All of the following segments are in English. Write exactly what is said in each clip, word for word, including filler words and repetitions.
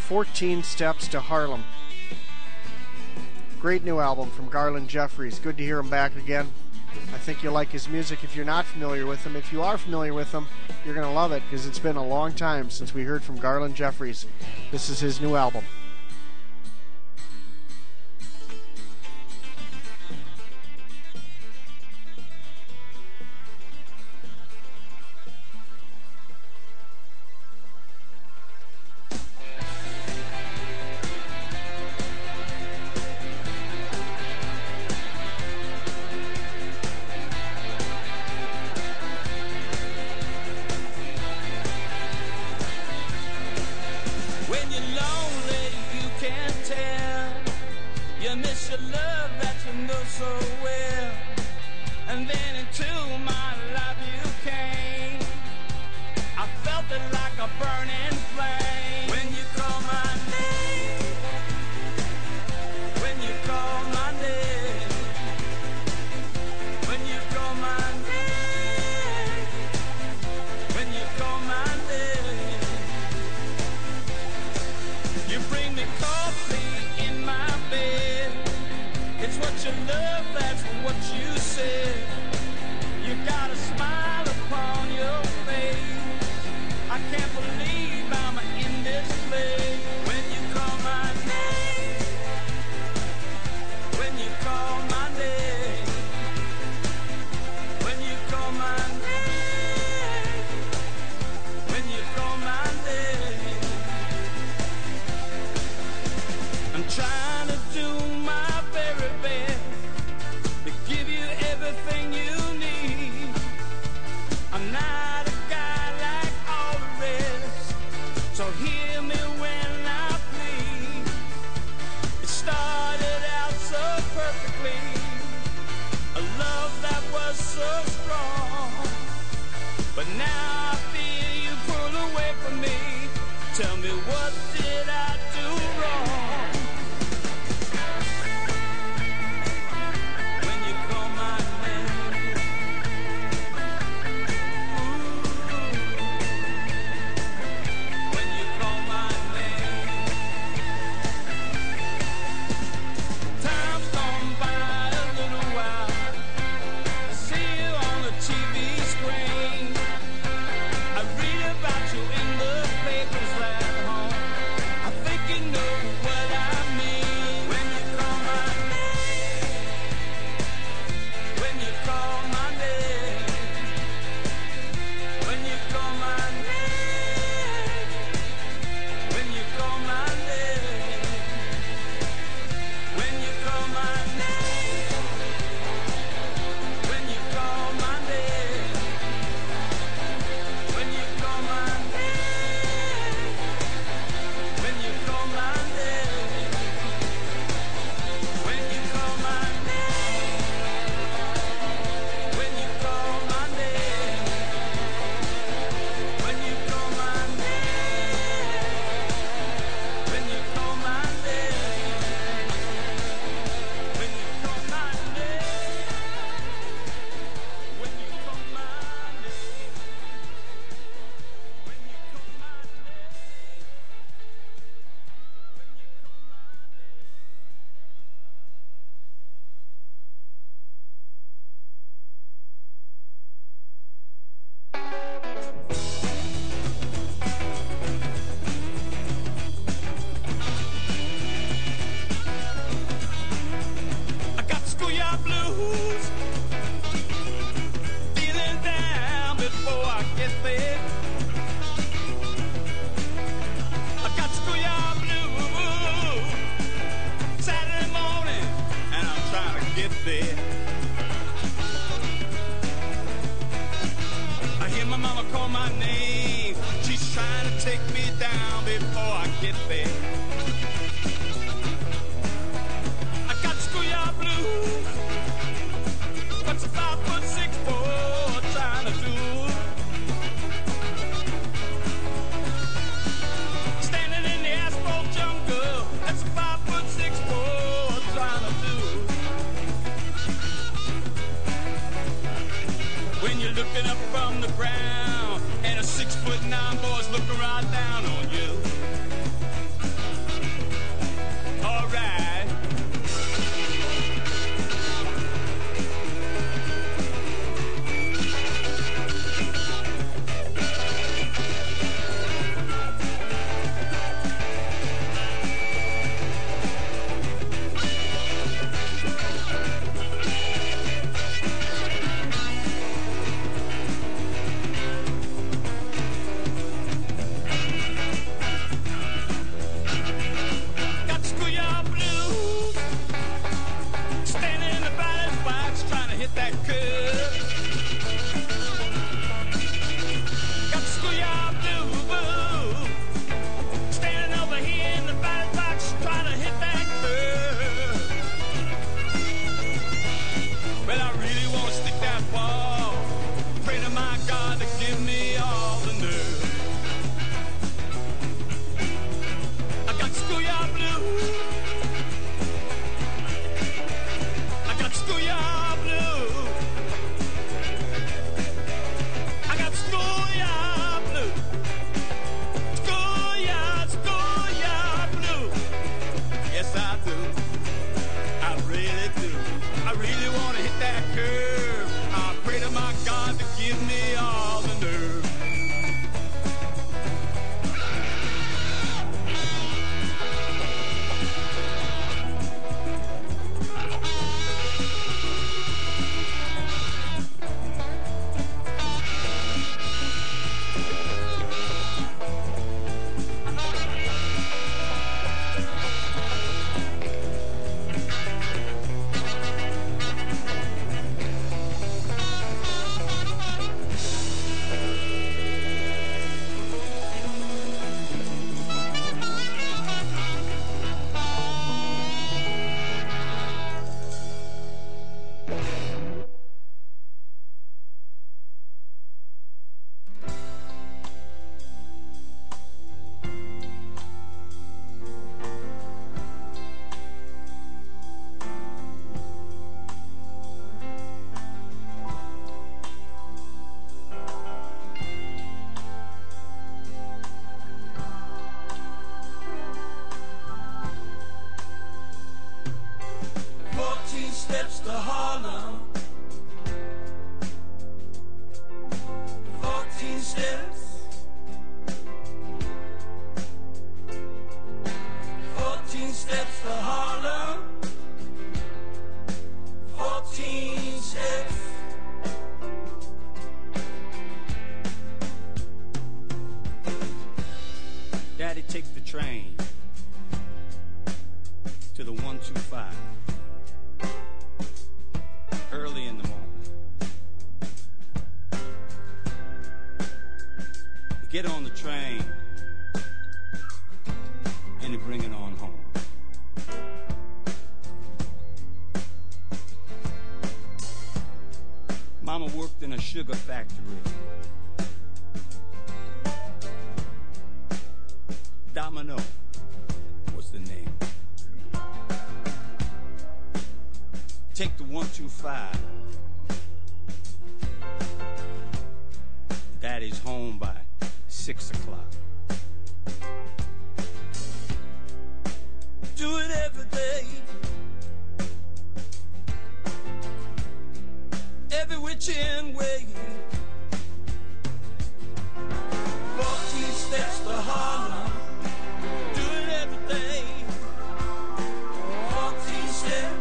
fourteen Steps to Harlem. Great new album from Garland Jeffries. Good to hear him back again. I think you'll like his music if you're not familiar with him. If you are familiar with him, you're going to love it because it's been a long time since we heard from Garland Jeffries. This is his new album. curve. I pray to my God to give me all the nerve. Steps to Harlem, fourteen steps, fourteen steps to Harlem, fourteen steps. Daddy takes the train to the one two five. Early in the morning. You get on the train and you bring it on home. Mama worked in a sugar factory. Domino was the name. Take the one two five. Daddy's home by six o'clock. Do it every day, every which end way. Fourteen steps to Harlem. Do it every day. Fourteen steps.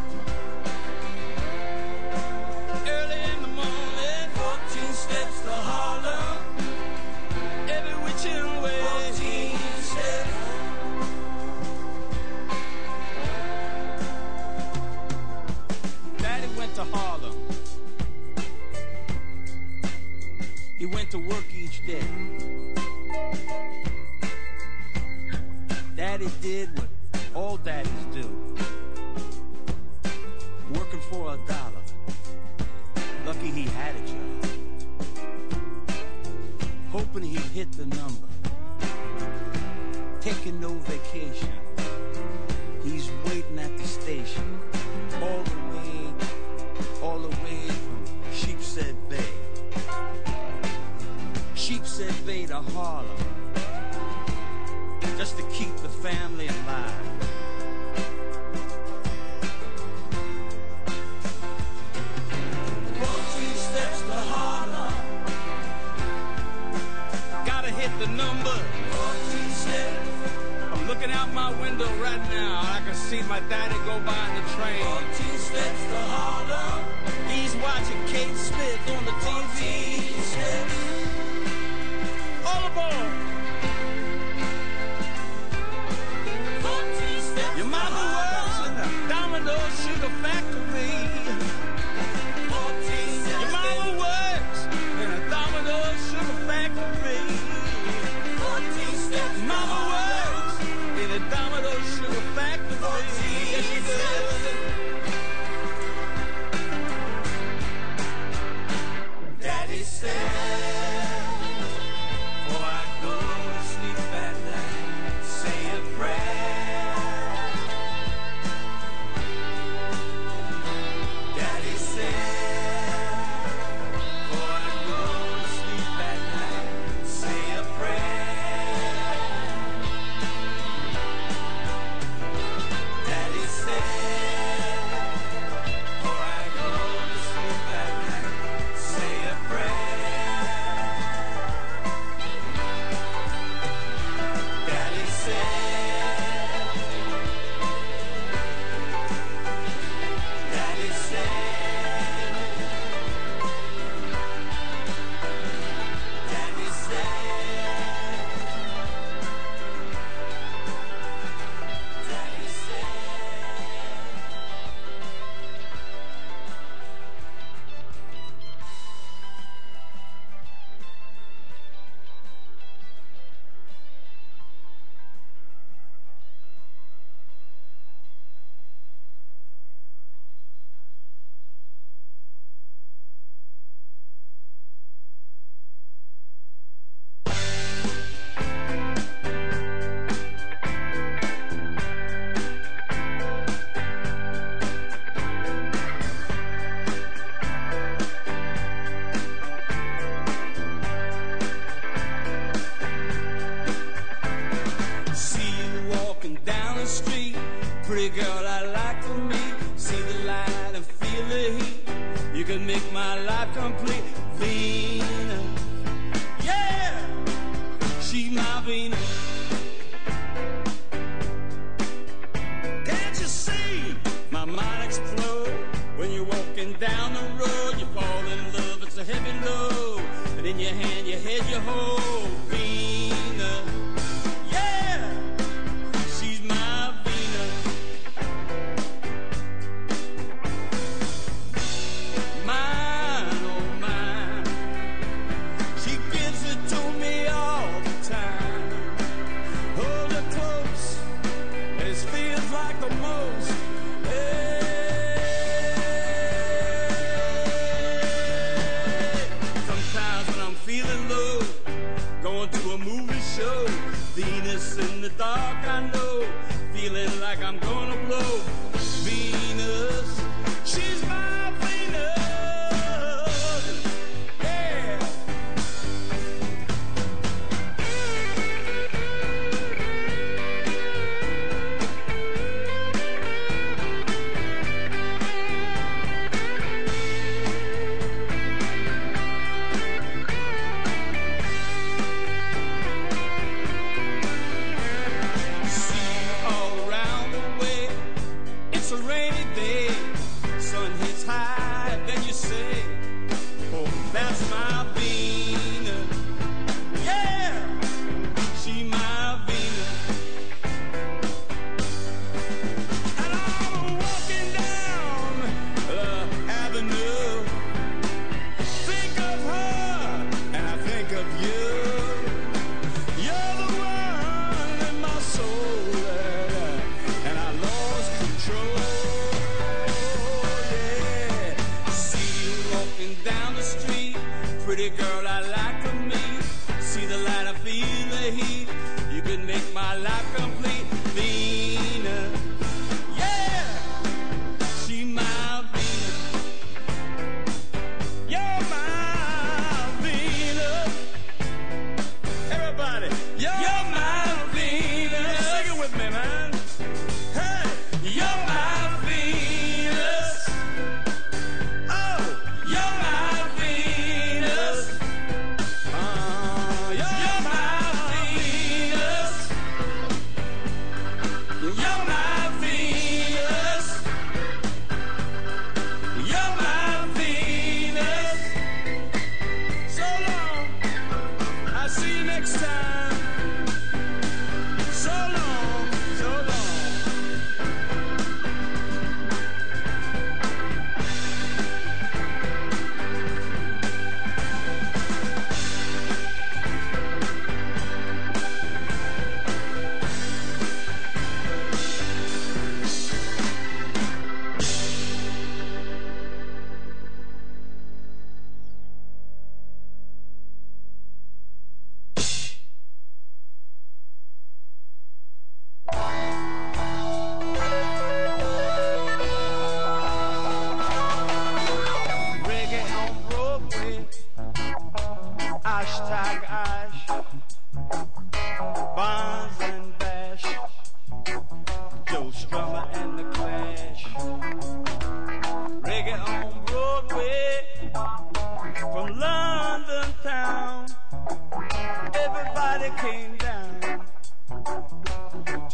Steps to Harlem, every which way. Fourteen steps. Daddy went to Harlem. He went to work each day. Daddy did what all daddies do. Working for a dollar. Lucky he had a job. Hoping he'd hit the number. Taking no vacation. He's waiting at the station. All the way, all the way from Sheepshead Bay. Sheepshead Bay to Harlem. Just to keep the family alive. Fourteen steps to Harlem. Hit the number. fourteen steps. I'm looking out my window right now. I can see my daddy go by in the train. fourteen steps to Harlem. He's watching Kate Smith on the T V. fourteen steps. All aboard. fourteen steps. Your mama works in the Domino Sugar Factory. fourteen steps. Your mama works in a Domino Sugar Factory. Mama works in a Domino Sugar Factory. Yes, she does. Daddy said, before I go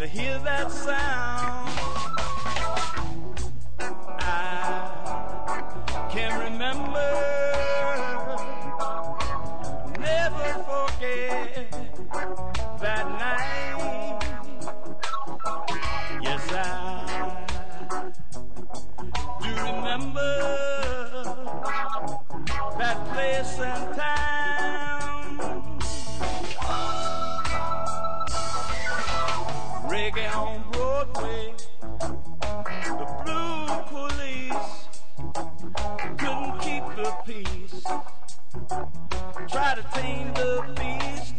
to hear that sound. I can remember, never forget that night. Yes, I do remember that place and time. Reggae on Broadway, the Blue Police couldn't keep the peace, try to tame the beast.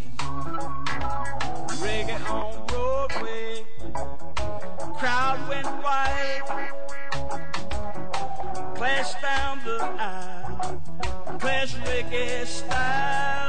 Reggae on Broadway, crowd went wild, clash down the aisle, clash reggae style.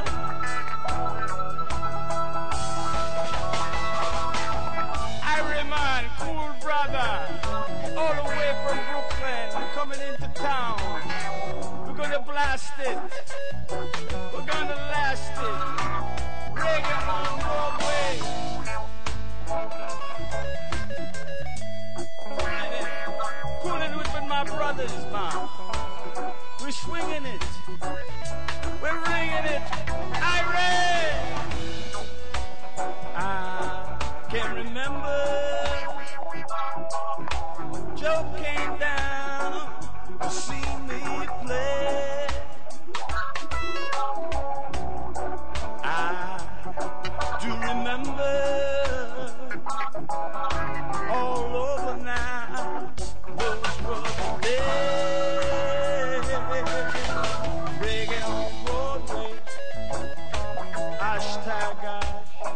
I remind Cool Brother, all the way from Brooklyn, coming into town. We're gonna blast it, we're gonna last it. Reggae on Broadway. Cooling it with my brothers, man. We're swinging it, we're ringing it. Irene! I can remember Joe came down to see me play. I do remember all over now. Those were the days. Reggae on Broadway. Hashtag gosh.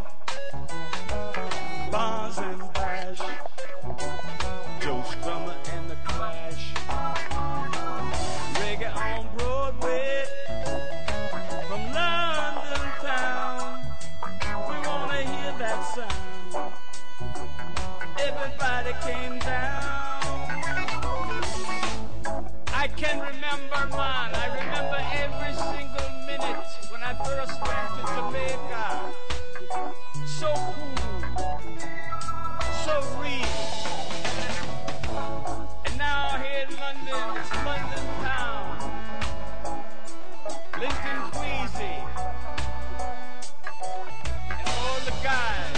Bonds and Bash. Joe Strummer and the Clash. Reggae on Broadway. From London town. We wanna hear that sound. Everybody came down. I can remember, man, I remember every single minute when I first went to Jamaica. So cool, so real. And now here in London, it's London town. Linton Queasy. And all the guys.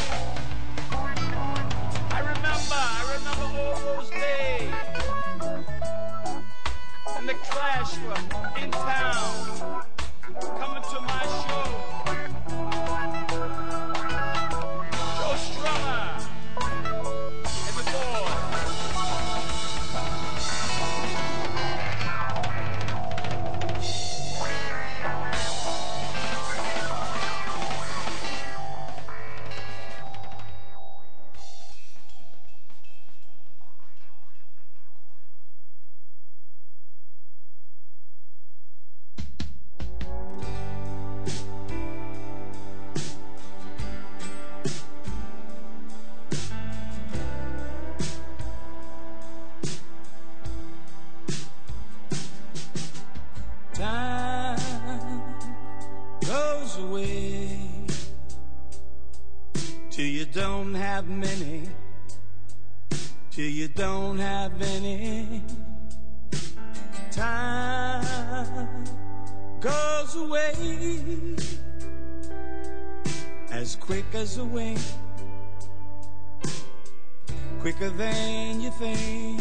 I remember, I remember all those days. And the Clash were in town, coming to my show. Joe Strummer and the boys. Time goes away till you don't have many, till you don't have any. Time goes away as quick as a wink, quicker than you think.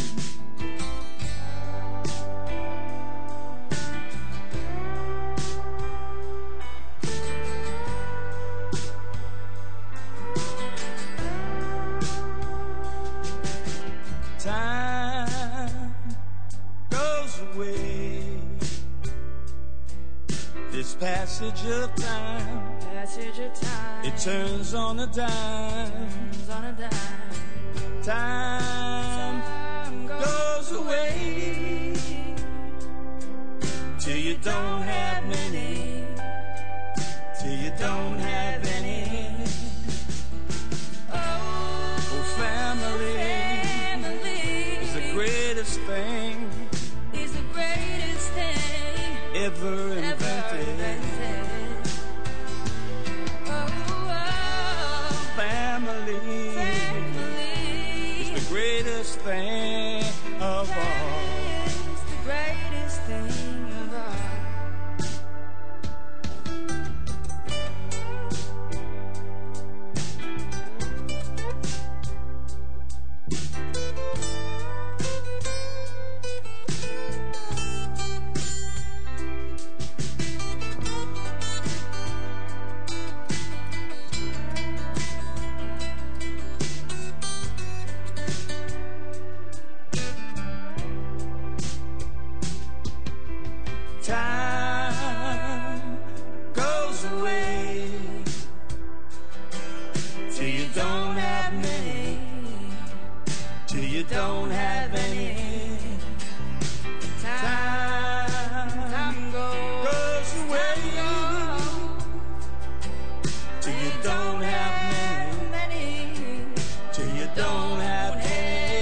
Time goes away. This passage of time, passage of time, it turns on a dime. turns on a dime. Time, time goes away till you don't have many, till you don't have any. Oh, family, family is the greatest thing, is the greatest thing ever invented. ever invented. Oh, oh, Family, family greatest thing of all. It's the greatest thing of all. Time goes away till you don't have many, till you don't have any. Time goes away till you don't have many, till you don't have any.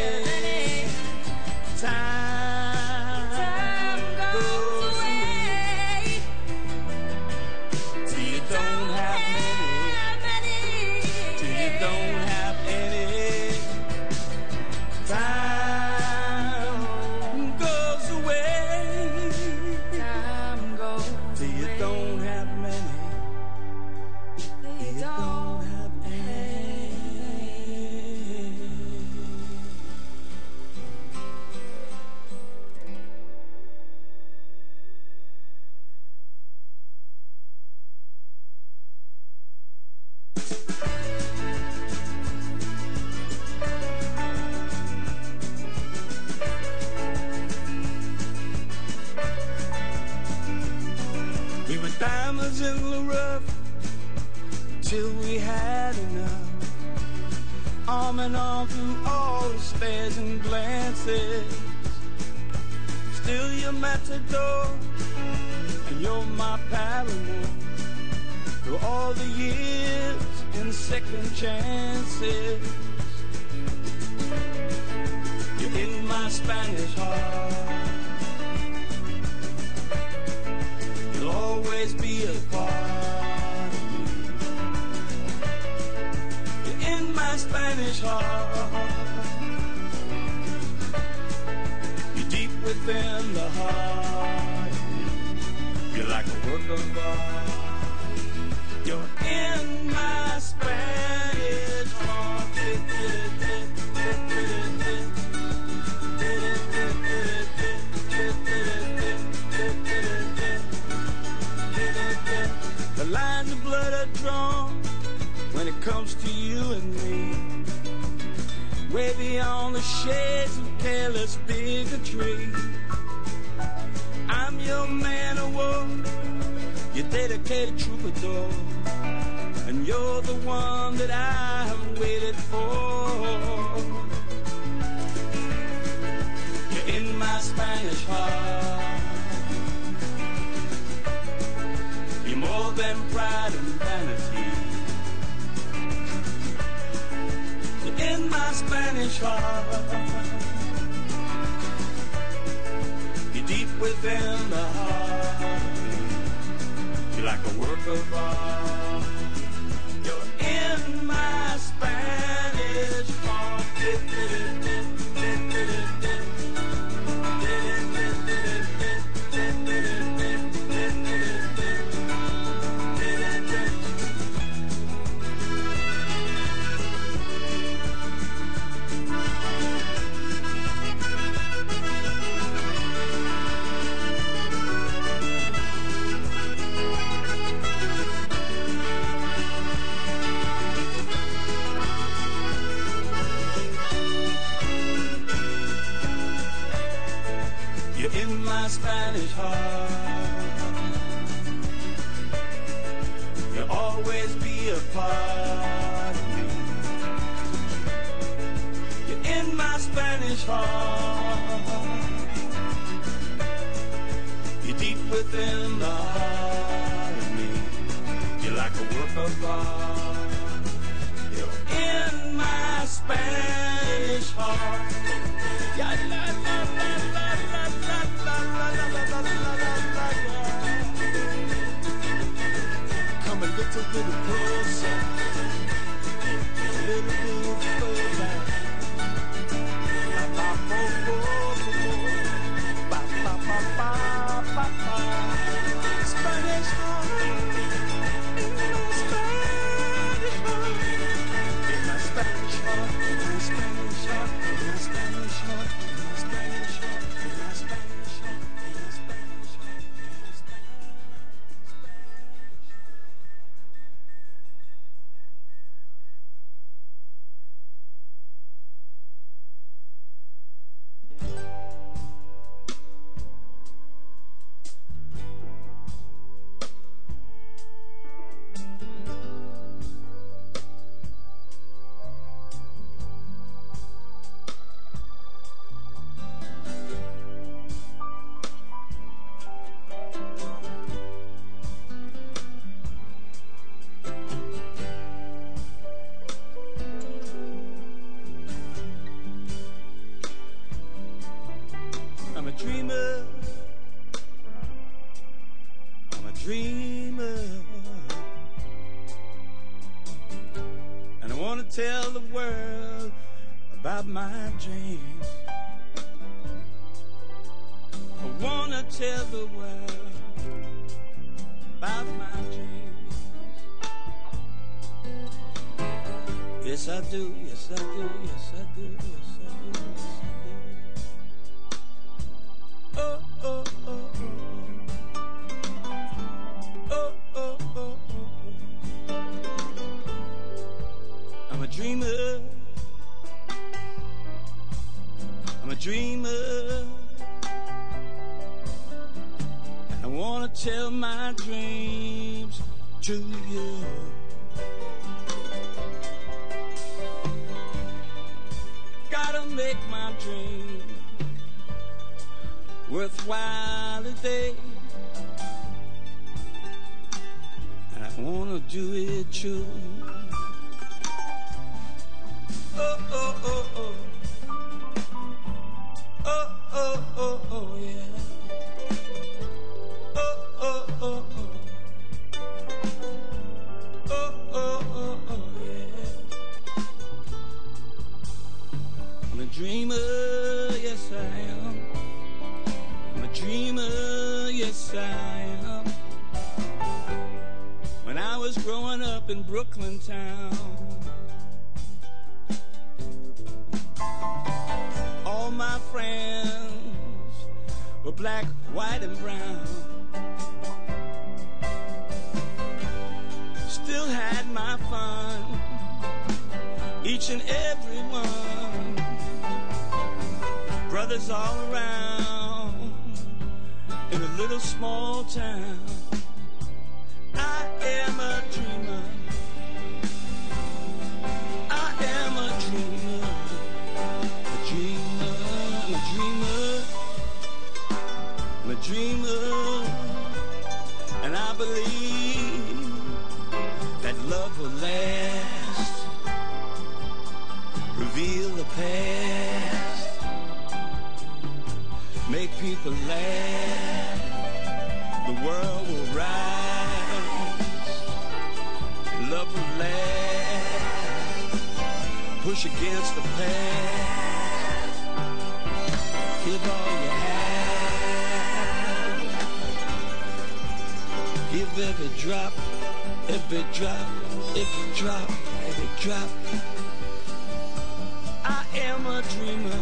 Time goes away till you don't have many, till you don't have any. Time goes away till you don't have many, till you don't have any. We were diamonds in the rough till we had enough. Arm in arm through all the stares and glances. Still your matador, and you're my paramour. Through all the years and second chances, you're in my Spanish heart. You'll always be a part of me. You're in my Spanish heart. You're deep within the heart of me. You're like a work of art. You're in my Spanish heart. The lines of blood are drawn when it comes to you and me, way beyond the shades of careless bigotry. I'm your man of war, your dedicated troubadour, and you're the one that I have waited for. You're in my Spanish heart. You're more than pride and vanity. You're in my Spanish heart. You're deep within the heart. You're like a work of art. You're in my Spanish heart. You're in my Spanish heart. You'll always be a part of me. You're in my Spanish heart. You're deep within the heart of me. You're like a work of art. You're in my Spanish heart. Yeah, la, la, la, la, la, la, la, la, la, la, la, la, la. Come a little bit closer, a little bit closer. world about my dreams. I wanna tell the world about my dreams. Yes, I do, yes, I do, yes, I do, yes, I do, yes, I do. Oh, oh, oh, oh. Oh, oh, oh, oh. I'm a dreamer. I'm a dreamer. And I wanna tell my dreams to you. Gotta make my dream worthwhile today. And I wanna do it true. Oh, oh, oh, oh. Oh, oh, oh, oh, yeah. Oh, oh, oh, oh. Oh, oh, oh, oh, yeah. I'm a dreamer, yes I am. I'm a dreamer, yes I am. When I was growing up in Brooklyn town, all my friends were black, white, and brown. Still had my fun, each and every one. Brothers all around in a little small town. I am a dreamer. I am a dreamer. A dreamer. I'm a dreamer. I'm a dreamer. And I believe that love will last. Reveal the past. Make people laugh. The world will rise. Love will last. Push against the past. Give all you have. Give every drop, every drop, every drop, every drop. I am a dreamer.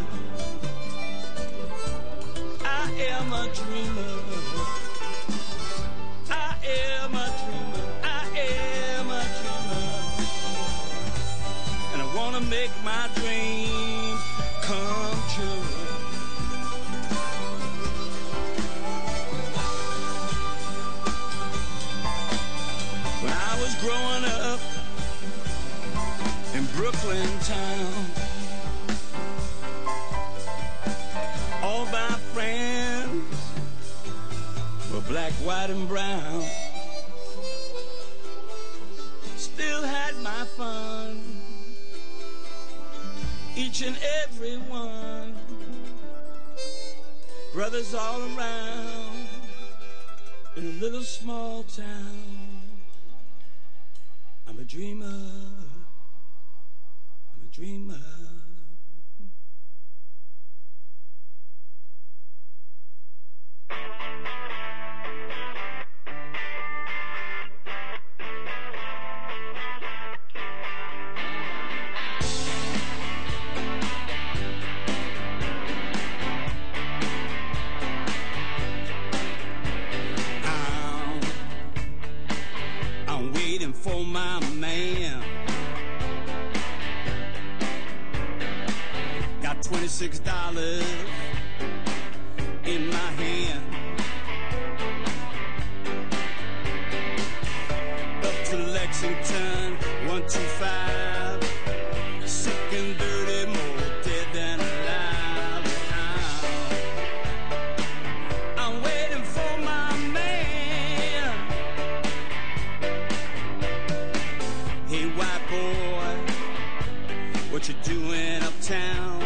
I am a dreamer. I am a dreamer. I am a dreamer. And I want to make my dream come true. When I was growing up in Brooklyn town, all my friends were black, white, and brown. Still had my fun, each and every one. Brothers all around in a little small town. I'm a dreamer. I'm a dreamer. For my man, got twenty-six dollars in my hand. Up to Lexington, one two five, sick and dirty, more dead than alive. I'm waiting for my man. Hey, white boy, what you doing uptown?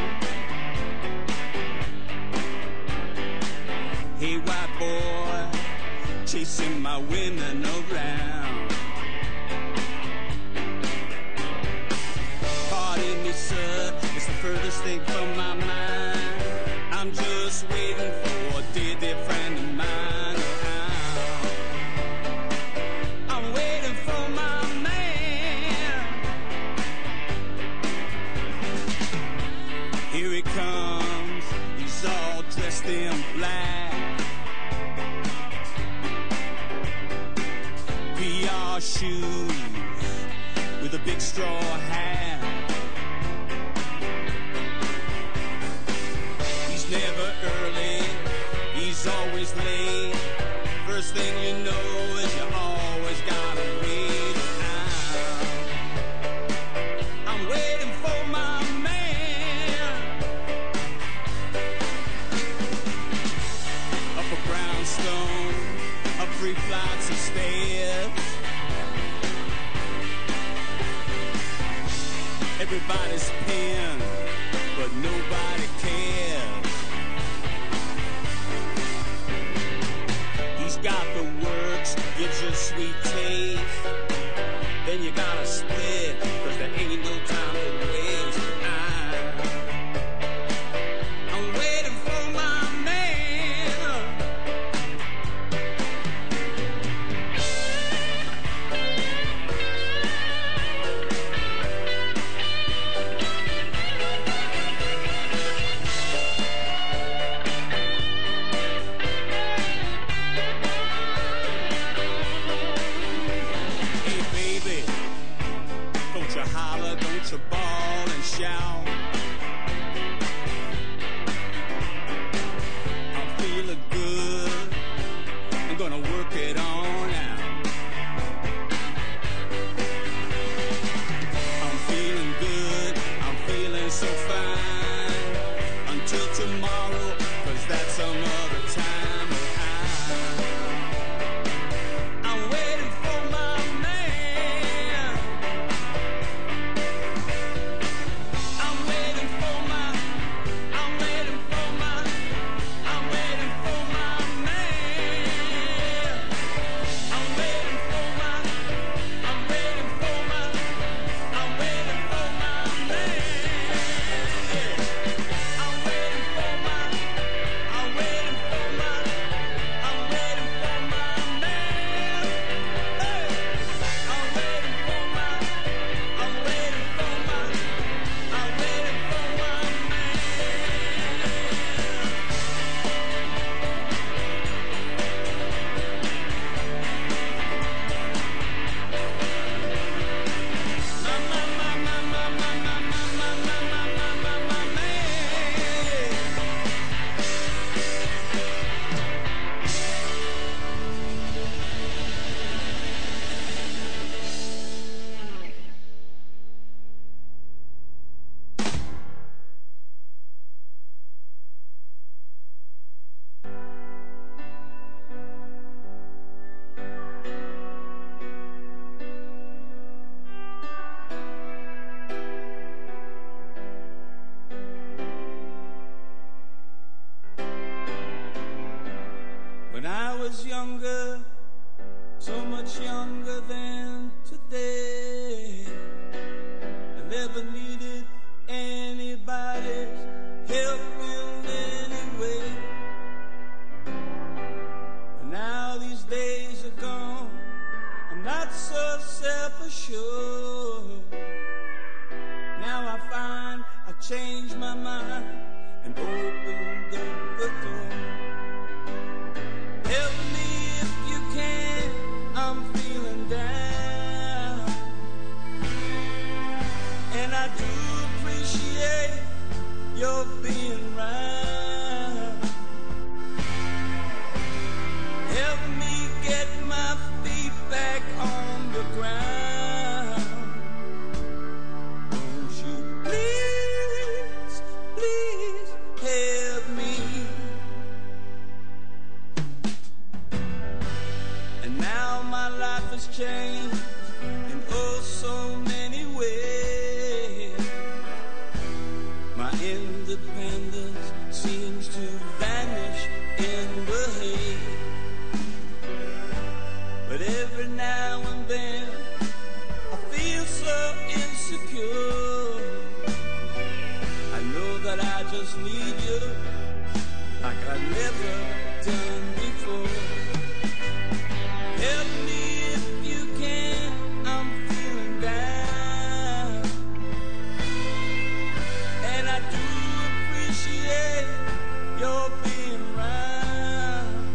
Hey, white boy, chasing my women around. Party answer. It's the furthest thing from my mind. I'm just waiting for a dear, dear friend of mine. I'm waiting for my man. Here he comes, he's all dressed in black. P R shoes with a big straw hat. He's never early, he's always late. First thing you know is you always gotta wait. I'm, I'm waiting for my man. Up a brownstone, up three flights of stairs. Everybody's paying, but nobody cares. He's got the works, gives you sweet taste. Then you gotta split, cause there ain't no time to waste. I, I'm waiting for my man. Don't you bawl and shout. I'm feeling good, I'm gonna work it on out. I'm feeling good, I'm feeling so fine. Until tomorrow, cause that's some other time. I'm waiting for my man. I'm waiting for my, I'm waiting for my, I'm waiting for my man. I'm waiting for my, I'm waiting for my, I'm waiting for my man. I'm waiting for my, I'm waiting for my, I'm waiting for my man. Hey, I'm waiting for my, I'm waiting for my, I'm waiting for my man. My, my, my, my, my, my, my, my, my, my, my, my, my man. When I was younger, so much younger than today, I never needed anybody's help in any way. But now these days are gone, I'm not so self-assured. Now I find I changed my mind and opened up the door. Help me if you can, I'm feeling down. And I do appreciate your being round. Help me get my feet back on the ground. Won't you please, please help me. And now my life has changed in oh so many ways. My independence seems to vanish in the haze. But every now and then I feel so insecure. but I just need you like I never done before. Help me if you can, I'm feeling down, and I do appreciate your being around.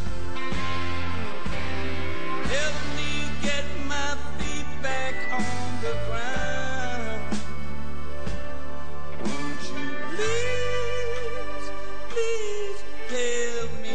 Help me get my feet back on the ground. Won't you please, please help me?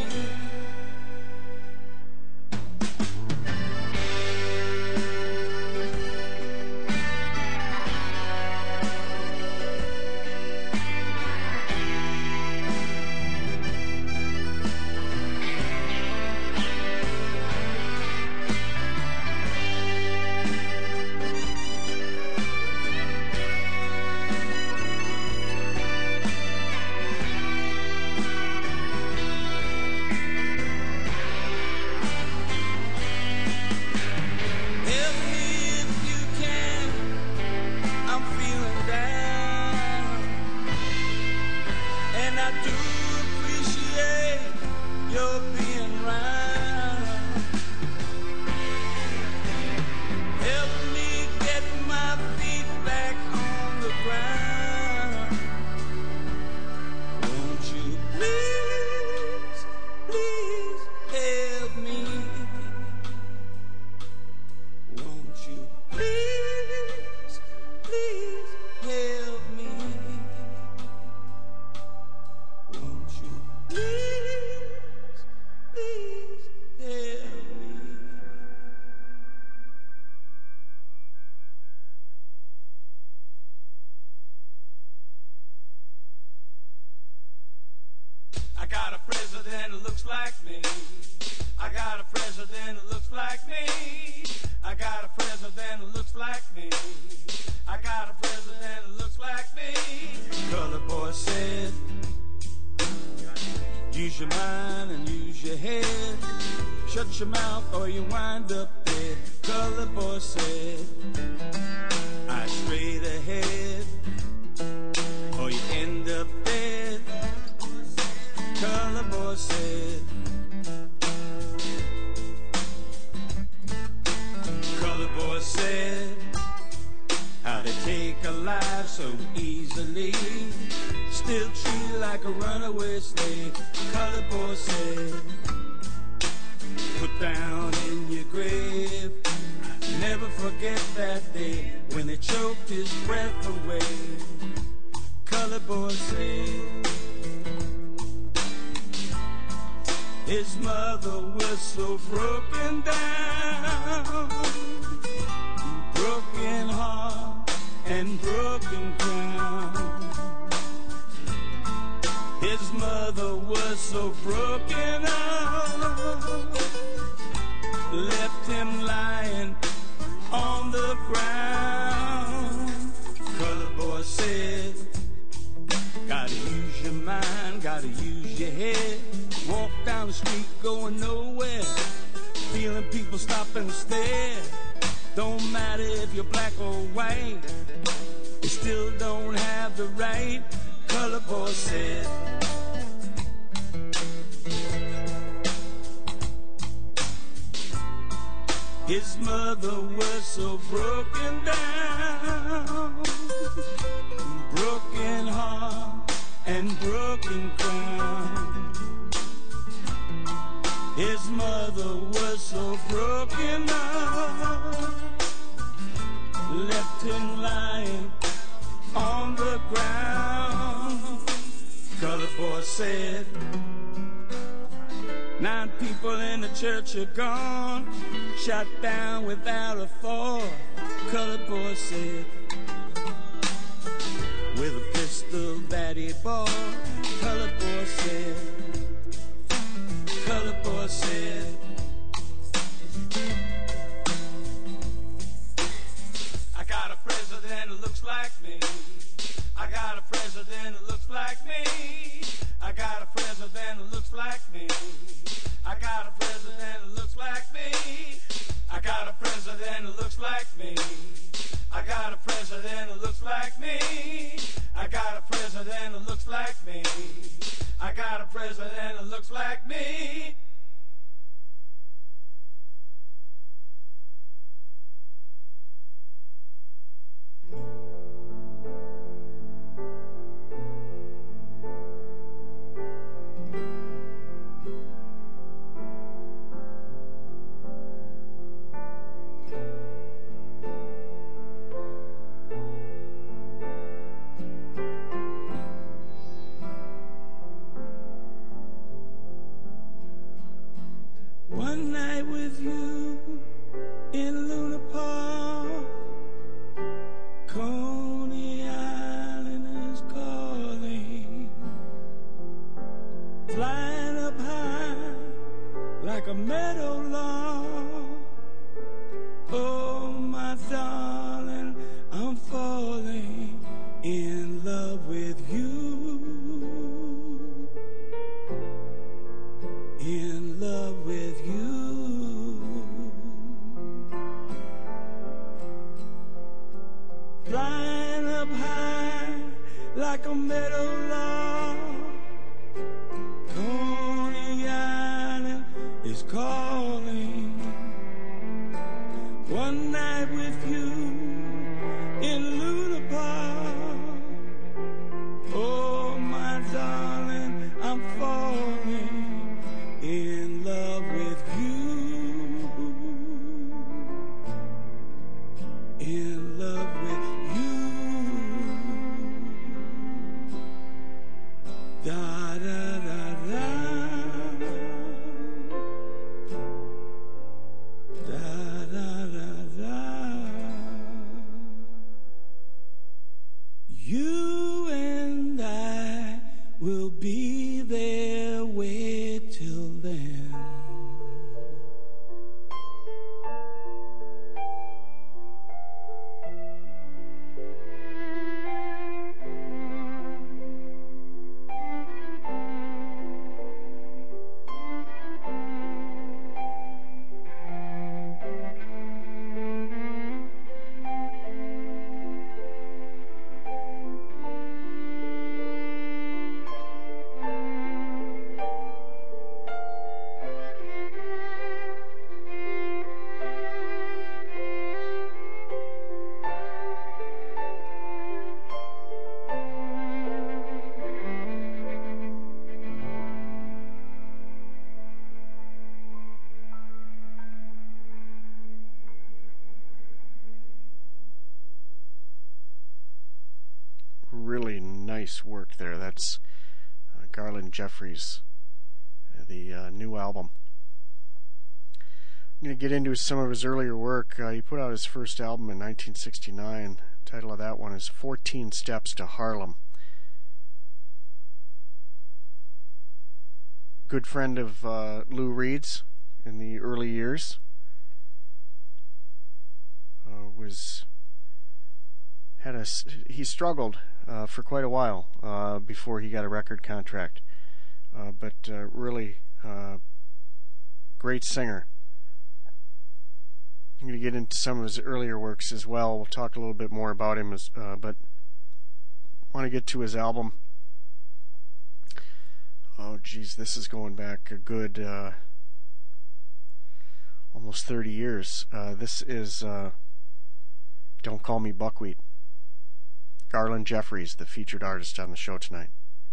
Help me if you can, I'm feeling down, and I do appreciate your being around. Help me get my feet back on the ground. Won't you please, please help me? Won't you please, please help me? Won't you please, please help me? I got a president who looks like me. I got a president who looks like me. I got a president who looks like me. I got a president who looks like me. Color boy said, use your mind and use your head. Shut your mouth or you wind up dead. Color boy said, eyes straight ahead or you end up dead. Color boy said, Color boy said, how they take a life so easily, still treat like a runaway slave. Color boy said, put down in your grave, never forget that day when they choked his breath away. Color boy said, his mother was so broken down, broken heart and broken crown. His mother was so broken out, left him lying on the ground. Color boy said, gotta use your mind, gotta use your head. Walk down the street going nowhere, feeling people stop and stare. Don't matter if you're black or white, you still don't have the right. Color boy said, his mother was so broken down, broken heart and broken crown. His mother was so broken up, left him lying on the ground. Color boy said, nine people in the church are gone, shot down without a thought. Color boy said, with a pistol that he bought. Color boy said, Color boy said, I got a president who looks like me. I got a president who looks like me. I got a president who looks like me. I got a president who looks like me. I got a president who looks like me. I got a president who looks like me. I got a president that looks like me. I got a president that looks like me. One night with you in Luna Park, Coney Island is calling, flying up high like a meadowlark. Oh, my darling, I'm falling in love with you. In love with you. Flying up high like a meadowlark, Coney Island is calling. One night with you in Luna Park. Oh, my darling, I'm falling in love with you. In love with you. Da da da da. Da da da da. You and I will be there. Wait till then. Really nice work there. That's uh, Garland Jeffries, uh, the uh, new album. I'm going to get into some of his earlier work. Uh, he put out his first album in nineteen sixty-nine. The title of that one is fourteen Steps to Harlem. Good friend of uh, Lou Reed's in the early years. Uh, was had a he struggled uh, for quite a while uh, before he got a record contract, uh, but uh, really uh, great singer. I'm going to get into some of his earlier works as well. We'll talk a little bit more about him, as, uh, but I want to get to his album. Oh, geez, this is going back a good uh, almost thirty years. Uh, this is uh, Don't Call Me Buckwheat. Garland Jeffries, the featured artist on the show tonight.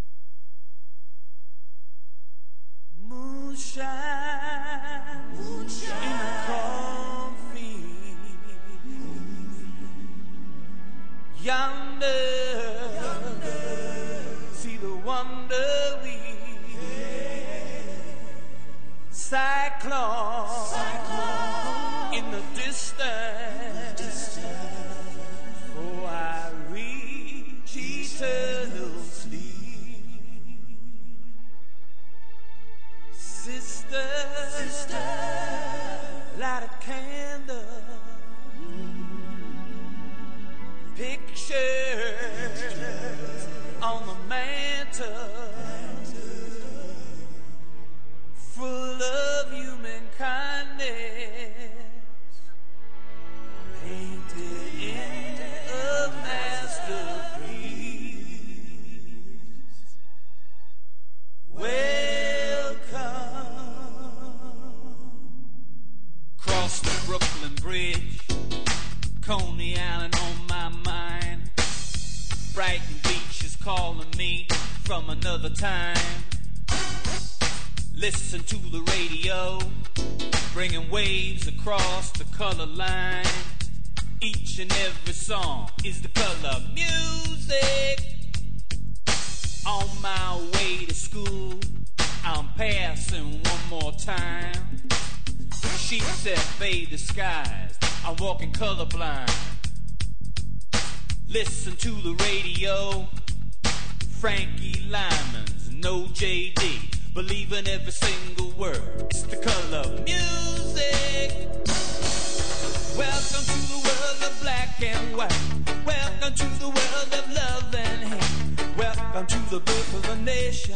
Moonshine, Moonshine. In a cornfield, yonder, yonder, see the wonder wheel, yeah. Cyclone, Cyclone, in the distance, distance. Oh, I reach eternal sleep. Sister, Sister, light a candle. Pictures on the mantle, full of human calling me from another time. Listen to the radio, bringing waves across the color line. Each and every song is the color music. On my way to school, I'm passing one more time. She said, fade the skies, I'm walking colorblind. Listen to the radio, Frankie Lyman's, no J D. Believe in every single word, it's the color of music. Welcome to the world of black and white. Welcome to the world of love and hate. Welcome to the birth of a nation.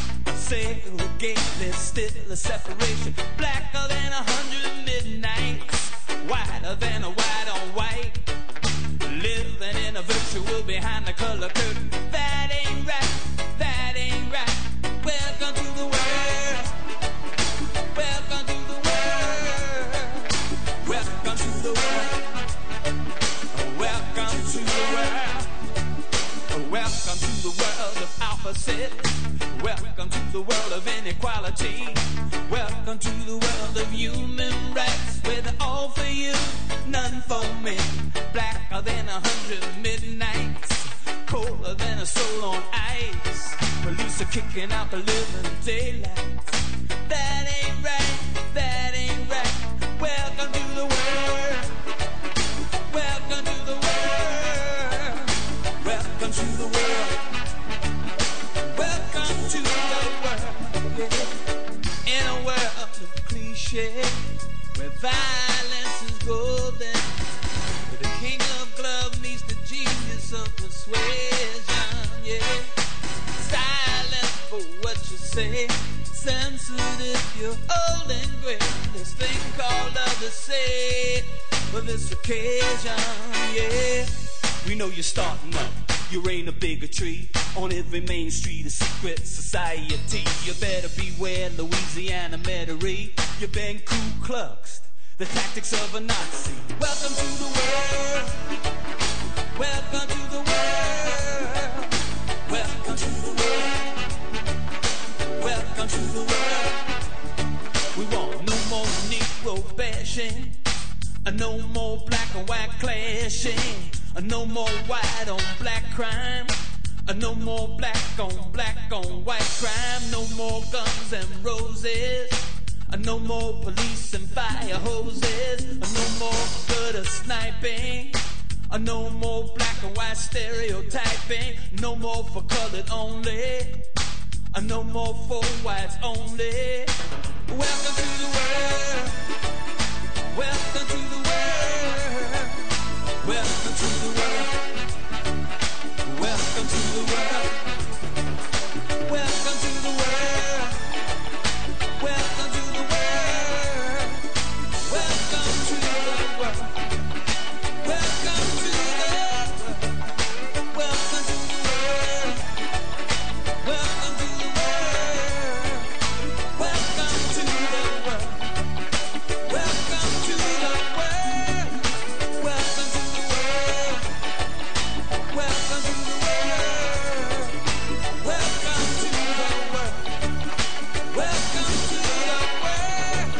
Segregated, still a separation. Blacker than a hundred midnights, whiter than a white on white. Living in a virtual behind the color curtain. That ain't right, that ain't right. Welcome to the world. Welcome to the world. Welcome to the world. Welcome to the world. Welcome to the world of opposite. Welcome to the world of inequality. Welcome to the world of human rights, where they're all for you, none for me. Blacker than a hundred midnights, colder than a soul on ice. Police are kicking out the living daylight. That ain't right, that ain't right. Welcome to the world. Welcome to the world. Welcome to the world. Welcome to the world. In a world of cliche, where violence is golden, where the king of glove meets the genius of persuasion, yeah. Silent for what you say, censored if you're old and gray. This thing called love to say for this occasion, yeah. We know you're starting up. You reign of bigotry on every main street, a secret society. You better beware Louisiana Metairie. You've been Ku Klux, the tactics of a Nazi. Welcome to the world. Welcome to the world. Welcome to the world. Welcome to the world. We want no more Negro bashing, no more black and white clashing, no more white on black crime, no more black on black on white crime, no more guns and roses, no more police and fire hoses, no more gutter sniping, no more black and white stereotyping, no more for colored only, no more for whites only. Welcome to the world. Welcome to the world. Welcome to the world. Welcome to the world. Welcome to the world. Welcome to the world. Welcome to the world. Welcome to the world. Welcome to the world. Welcome to the world. Welcome to the world. Welcome to the world. Welcome to the world. Welcome to the world. Welcome to the world. Welcome to the world.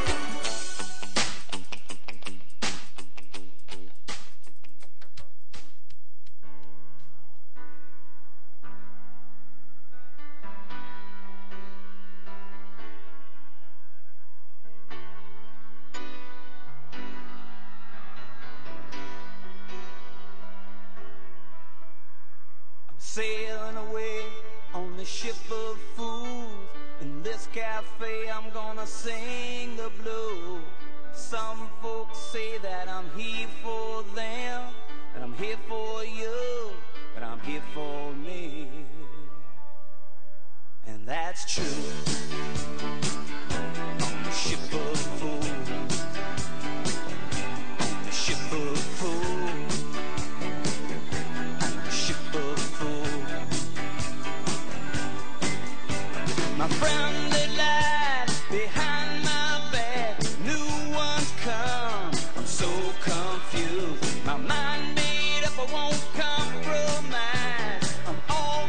Sailing away on the ship of fools. In this cafe I'm gonna sing the blues. Some folks say that I'm here for them, that I'm here for you, but I'm here for me. And that's true. On the ship of fools, on the ship of fools, on the ship of fools. My friend, they lied behind my back. New ones come, I'm so confused. My mind made up, I won't compromise. I'm all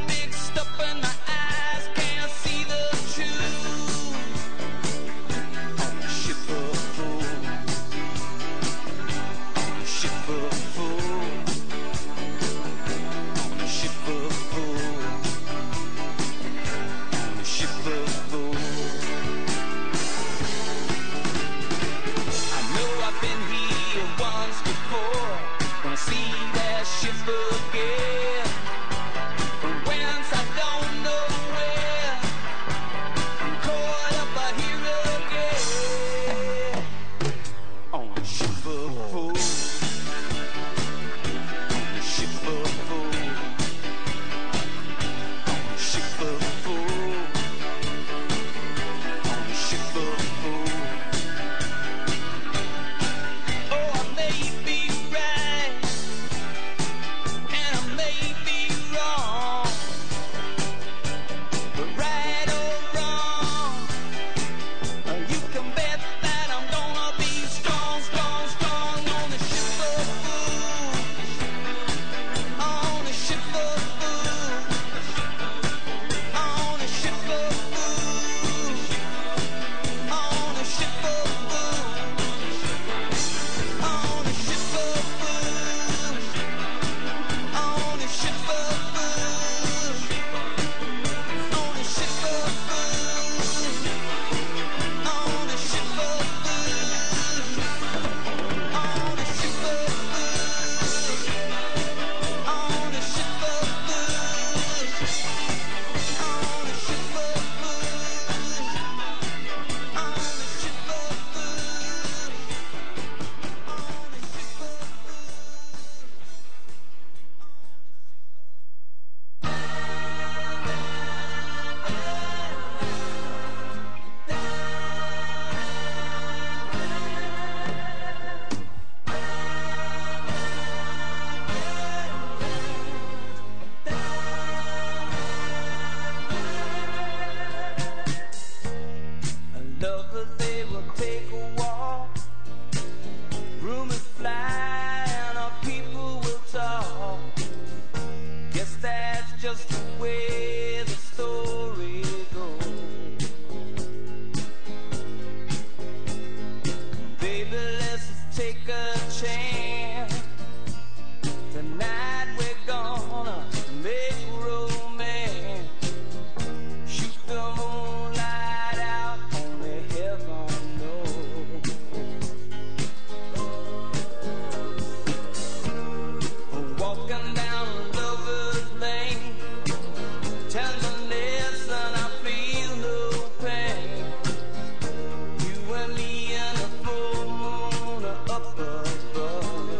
just the way the story goes. Baby, let's take a chance. Tonight we're gonna make romance. Shoot the moonlight out, only heaven knows. Walking down Lover's Lane, tells a lesson, I feel no pain. You and me and the full moon are up above.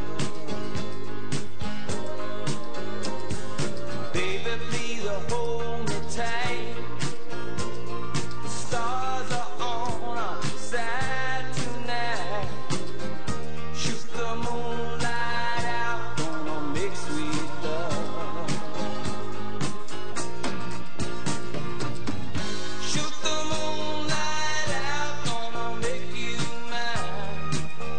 Baby, please hold me tight. The stars are on our side tonight. Shoot the moonlight out, gonna make sweet love. Shoot the moonlight out, gonna make you mine.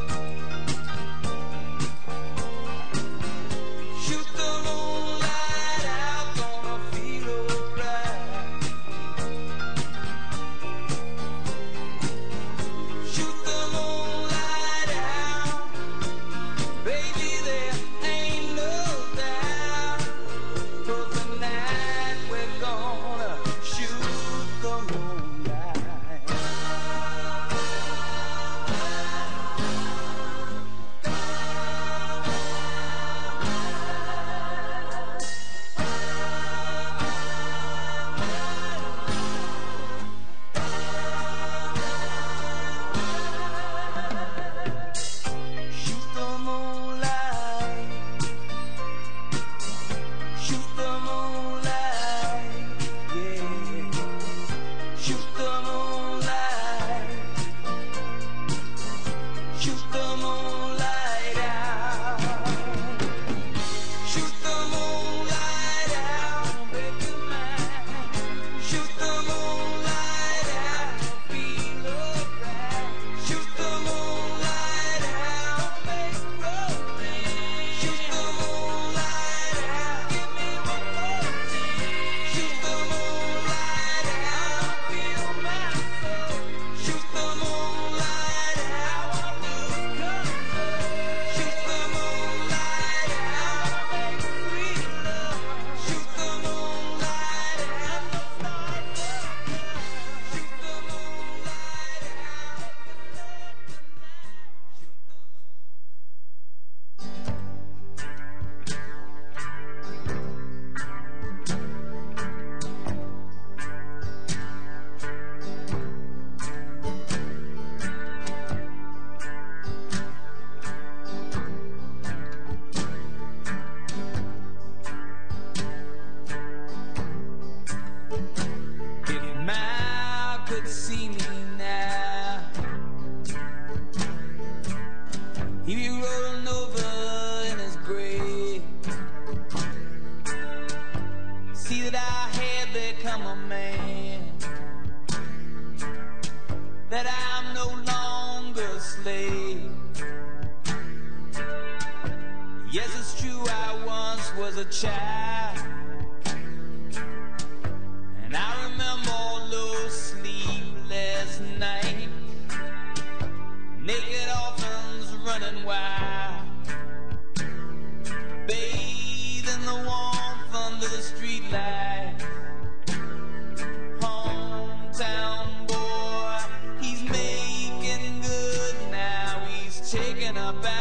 Shoot the moonlight out, gonna feel alright. Shoot the moonlight out, baby, there ain't no doubt. 'Cause tonight we're gonna shoot the moonlight. Shoot the moonlight. Shoot the moonlight. Yeah. Shoot the moonlight. Shoot the moonlight out. Shoot the moonlight out, make you mine. Shoot the moonlight out, feel alright. Shoot the moonlight out, make romance. Shoot the moonlight out, give me one more chance. Shoot the moonlight out, feel my soul. Shoot the moonlight out, wanna lose control. Shoot the moonlight out, make sweet love. Shoot the moonlight out, the stars above. Shoot the moonlight out, make love If Mal could see me now, he'd be rolling over in his grave. See that I had become a man, that I'm no longer a slave. Yes, it's true, I once was a child, and I remember all those sleepless nights, naked orphans running wild, bathed in the warmth under the streetlight. Hometown boy, he's making good now, he's taking a bow.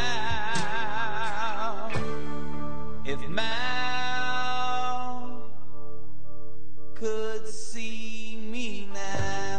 If Mal could see me now.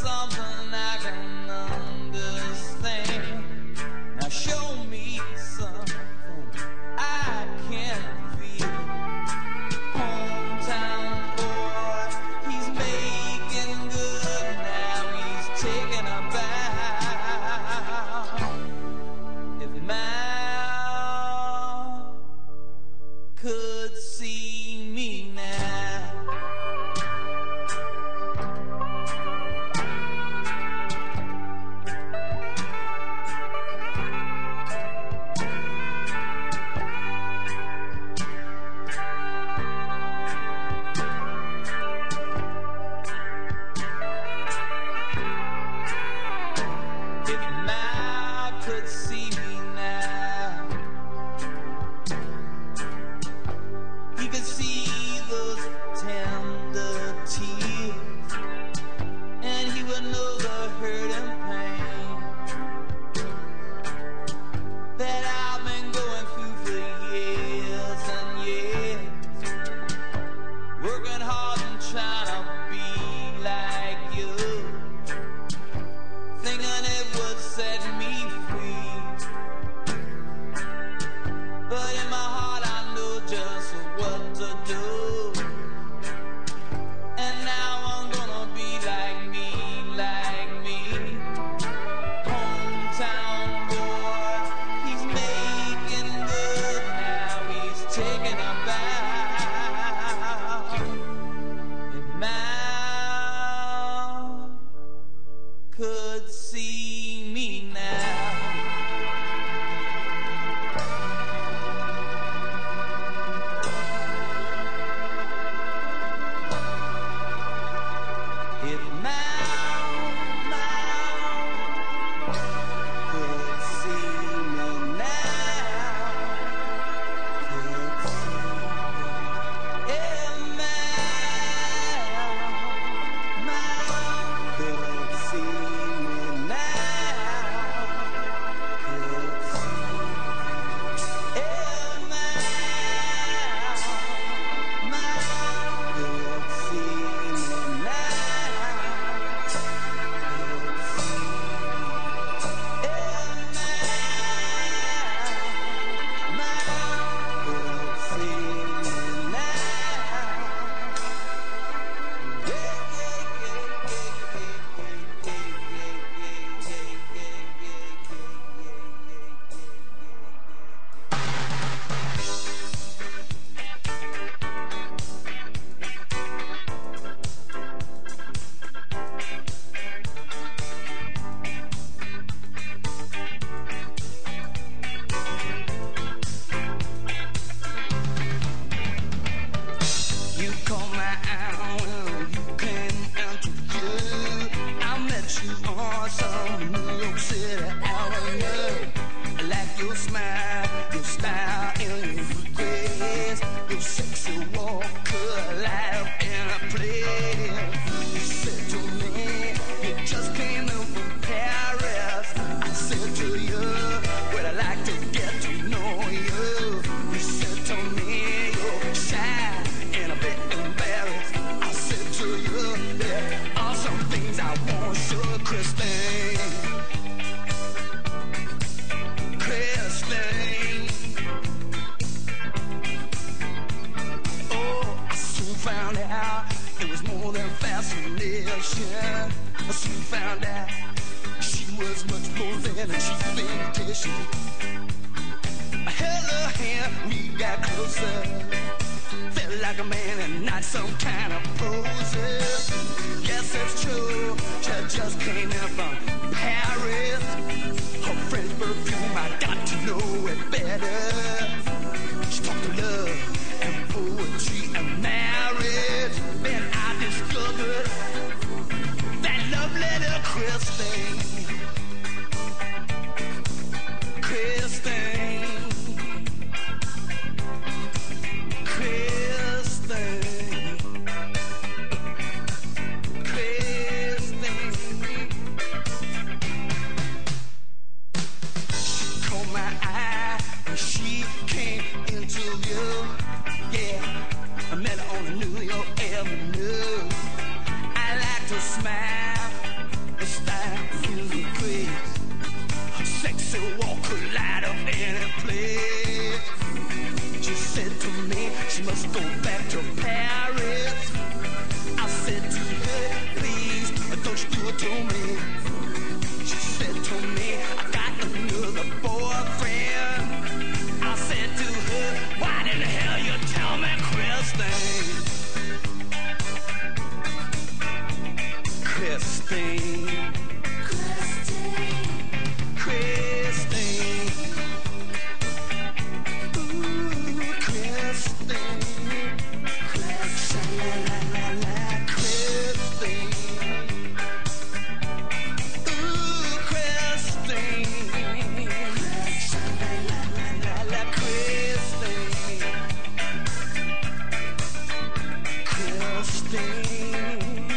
something I can understand. Now show me something I can feel. Hometown boy, he's making good now. He's taking a bow. If Mal could see me now. If Mal could see me now, he could see those tender tears, and he would know the hurt and pain that I've been going through for years and years, working hard and trying to be like you, thinking it would set me free. But in my heart I know just what to do. And now I'm gonna be like me, like me. Hometown boy, he's making good now. He's taking a bow. If Mal could see me now. If Mal, Mal could see me now, could see me. If Mal, Mal could see me now, could see me. If Mal, Mal could see me now. You call my own, you came into view. I met you on some New York City avenue. I like your smile, your style, and your grace. Your sexy walk could light up in a place. You said to me, you just came in from Paris. I said to you, would I like to get to know you? You said to me, you're shy and a bit embarrassed. I said to you, there are some things I want to show Christine. Christine. Oh, I soon found out it was more than fascination. I soon found out she was much more than a cheap invitation. I held her hand, we got closer. Felt like a man and not some kind of poser. Yes, it's true, she just came in from Paris. Her French perfume, I got to know it better. She talked to love and poetry and marriage. Then I discovered that love letter Christine. Christine. Christine. Christine. She caught my eye when she came into view. Yeah, I met her on the New York Avenue. I like to smile me. She said to me, I got another boyfriend. I said to her, why in the hell you tell me, Christine? Christine. Christine. Christine. Ooh, Christine. Christine. La, la, la, la, Christine. Ooh, Christine. La, la, la, la, la, Christine. Christine.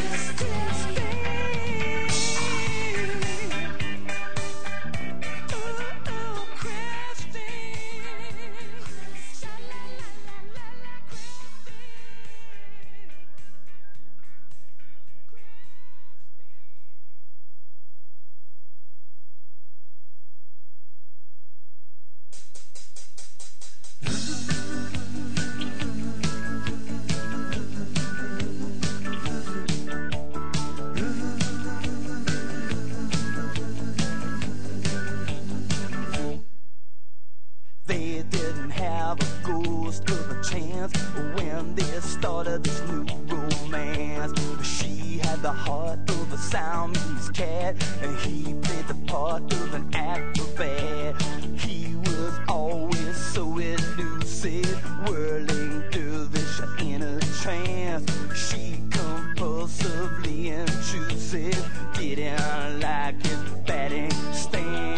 They didn't have a ghost of a chance when they started this new romance. She had the heart of a Siamese cat, and he played the part of an acrobat. He was always so elusive, whirling dervish in a trance. She compulsively intrusive, didn't like his batting stance.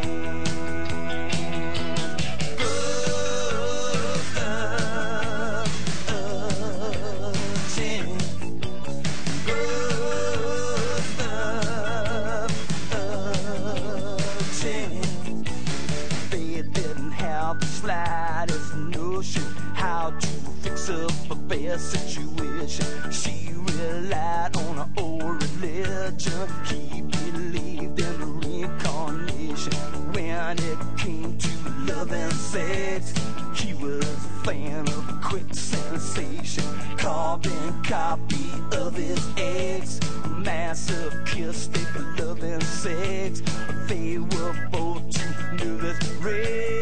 Slightest notion how to fix up a bad situation. She relied on her old religion. He believed in the reincarnation. When it came to love and sex, he was a fan of a quick sensation. Carbon copy of his ex, masochistic love and sex. They were both too nervous wrecks.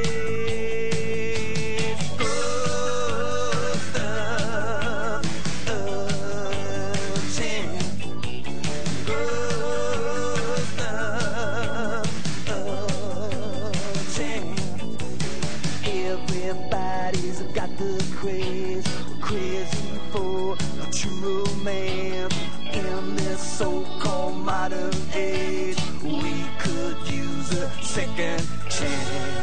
Everybody's got the craze, crazy for a true romance. In this so-called modern age, we could use a second chance.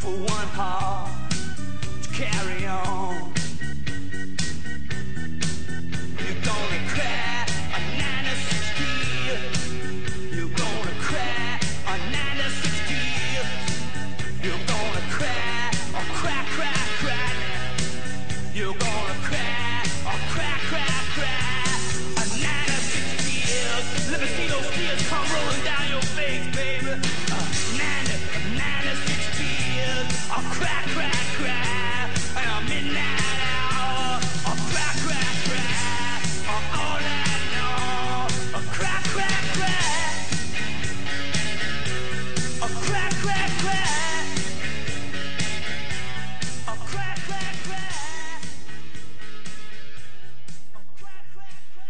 for one heart to carry on. You're gonna cry a ninety-six tears. You're gonna cry a ninety-six tears. You're gonna cry a cry, cry, cry. You're gonna cry a cry, cry, cry. A ninety-six tears. Let me see those tears come rolling down your face, baby. A ninety, a ninety-six tears. A cry, cry, cry. And a midnight hour. A cry, cry, cry. A all night long. A cry, cry, cry. A cry, cry, cry. A cry, cry, cry. A cry, cry, cry.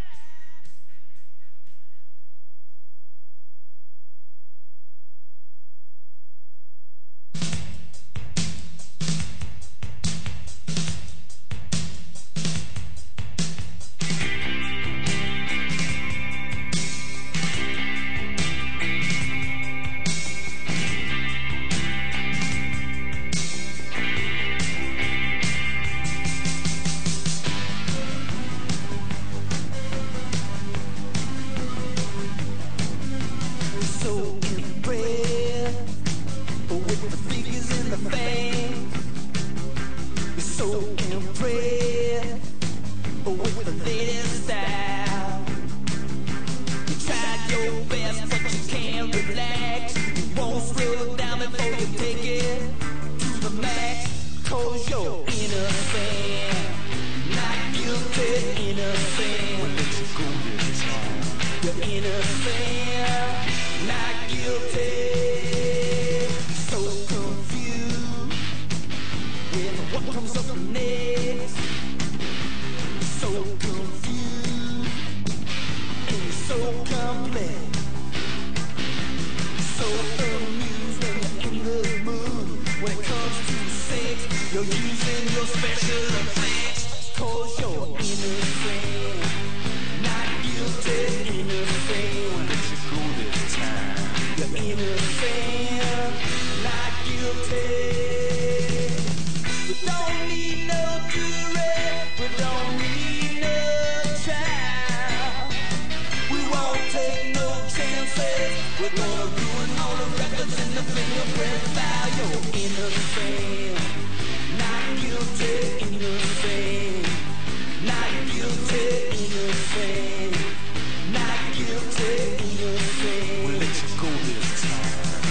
So in bread, with the figures in the bank. So in bread, with the latest style. You tried your best, but you can't relax. You won't slow down before you take it to the max. Cause you're innocent, not guilty, innocent. We'll let you go this time. You're innocent, not guilty. So confused with what comes up next. So confused and so complex. So amused when you're in the mood. When it comes to sex, you're using your special effects. Cause you're innocent, not guilty, innocent. We'll let you go this time. You're innocent, not guilty. We don't need no jury, we don't need no trial. We won't take no chances. We're gonna ruin all the records in the fingerprint file. You're innocent, not guilty, innocent. Not guilty, innocent. Not guilty, innocent. We'll let you go this time.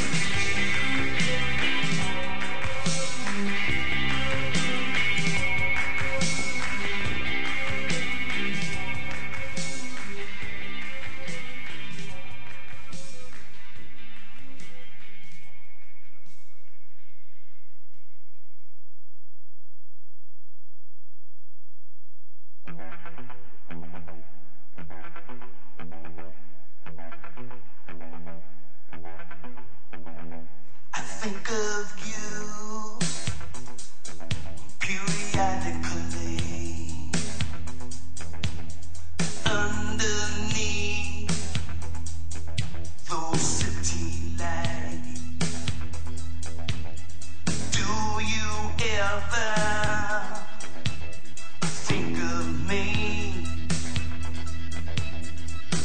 I think of you periodically underneath those city lights. Do you ever think of me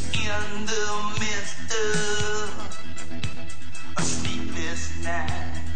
in the midst of a sleepless night?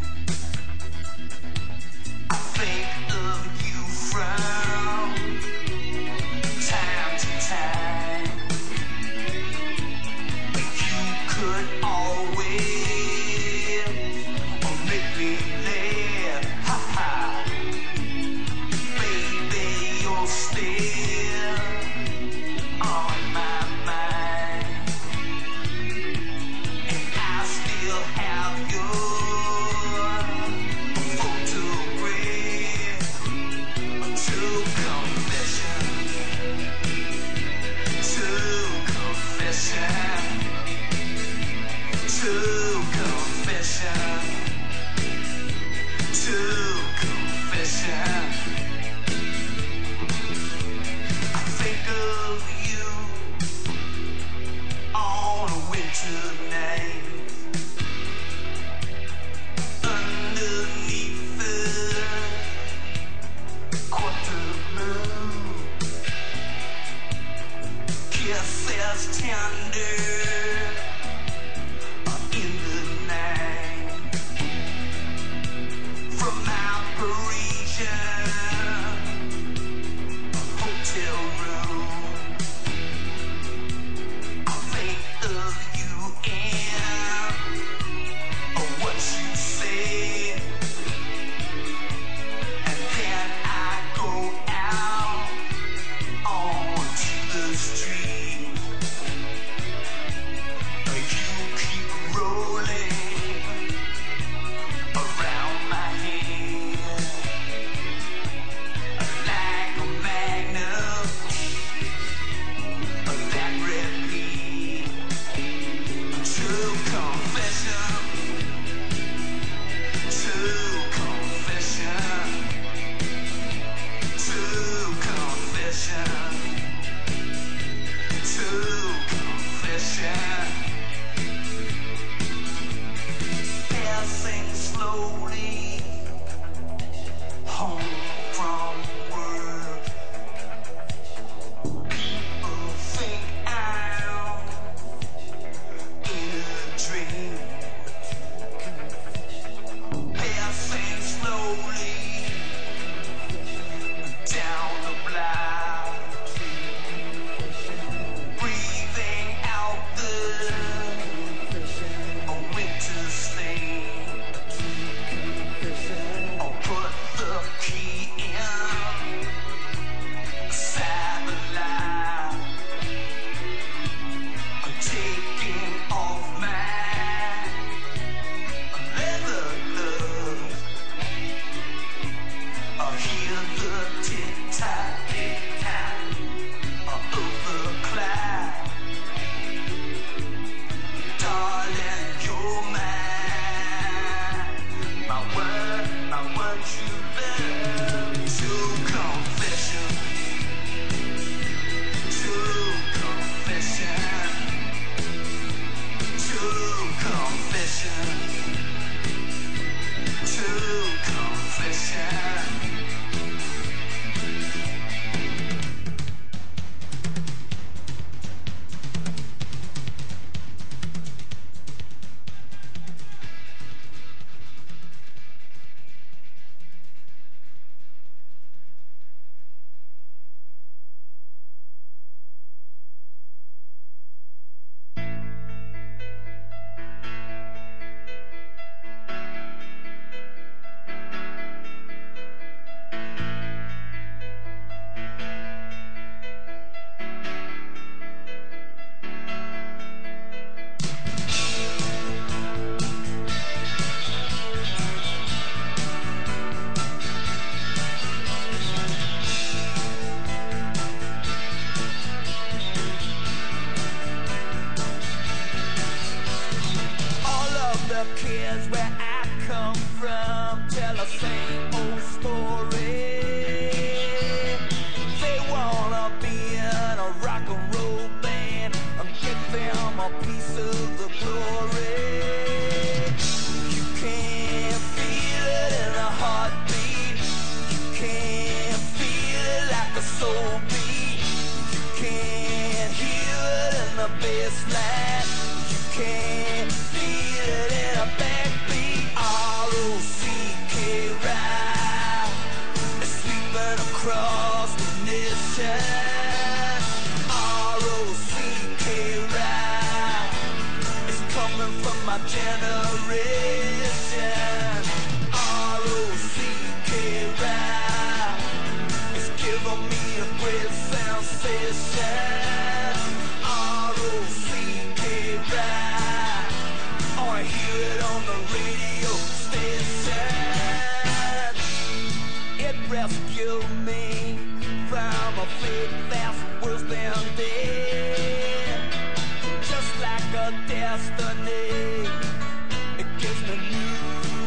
slowly home from work. People think I'm in a dream. Passing slowly down the block, breathing out the winter stain. I'll put the key in the satellite. I'm taking off my leather gloves. I hear the tick-tock, tick-tock of the clock. Darling, you're mine. My word, my word, you love. True confession, true confession, true confession, true confession. All of the kids where I come from tell the same old story. They wanna be in a rock and roll band and get them a piece of the glory. You can feel it in a heartbeat. You can feel it like a soul beat. You can hear it in the bass line. You can feel it in a backbeat. R O C K ride is sweeping across the nation. R O C K ride is coming from my generation. R O C K ride is giving me a great sensation. R O C K ride, or I hear it on the radio station. It rescued me from a fate that's worse than dead. Just like a destiny, it gives me new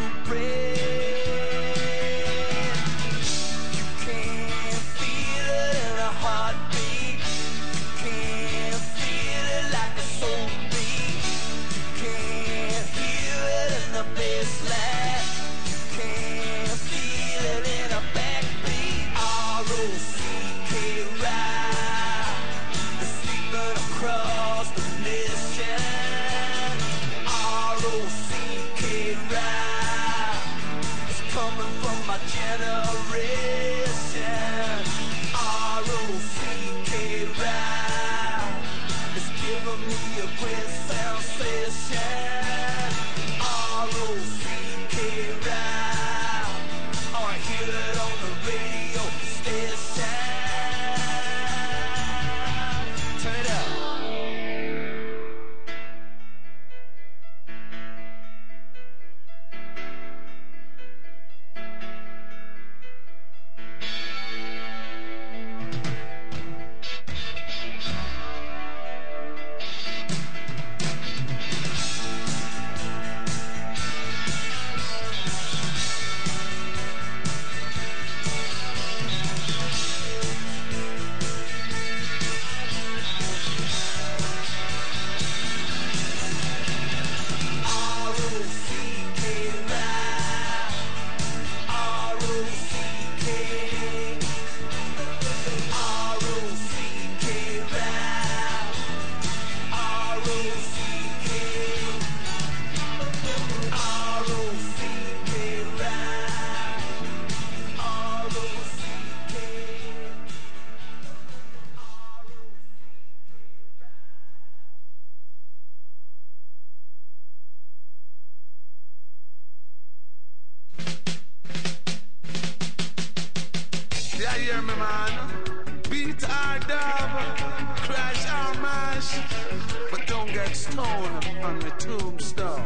breath. You can feel it in a heartbeat. You can feel it like a soul beat. You can hear it in the bass line. You can feel it in a backbeat. R O C K ride is sweeping across the nation. R O C K ride is coming from my generation. R O C K ride is giving me a great sensation. R O C K ride, or I hear it on the radio station. Turn it up. but don't get stoned on the tombstone.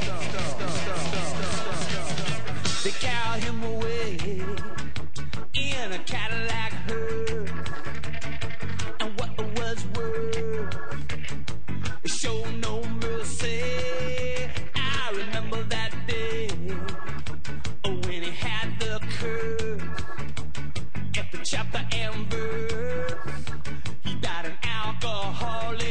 They carried him away in a Cadillac hearse, and what was worth, it showed no mercy. I remember that day when he had the curse at the chapter and verse. He died an alcoholic,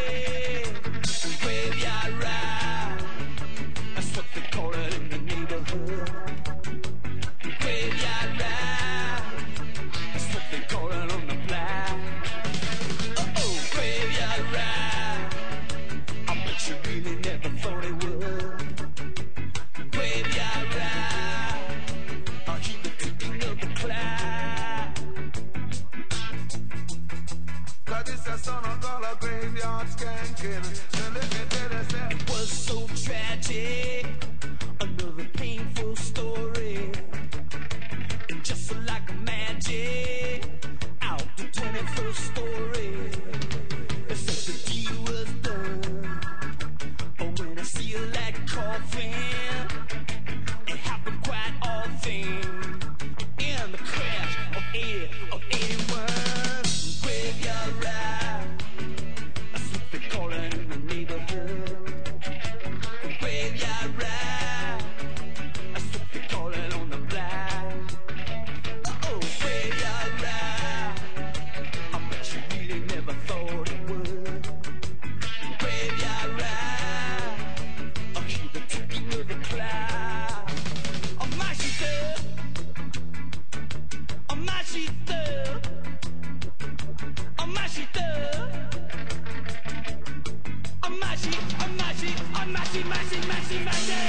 graveyard ride. That's what they call it in the neighborhood. Graveyard ride. That's what they call it on the block. Uh oh, graveyard ride. I bet you really never thought it would. Graveyard ride. I'll keep the ticking of the clock. Cause it's a son of all a graveyard skanking. So let me tell you something. It was so tragic, another painful story. And just like magic, out the twenty-first story. They said the deal was done. Oh, when I see that coffin, it happened quite often. In the crash of eighty, of eighty-one, graveyard ride. That's what they call it in the neighborhood. Graveyard ride. That's what they call it on the block. Uh-oh, graveyard ride. I bet you really never thought it would. Graveyard ride. I'll hear the ticking of the clock. On my sheet up. On my sheet up. On my sheet up. On my sheet, on my sheet, on my sheet, my sheet, my sheet, my sheet.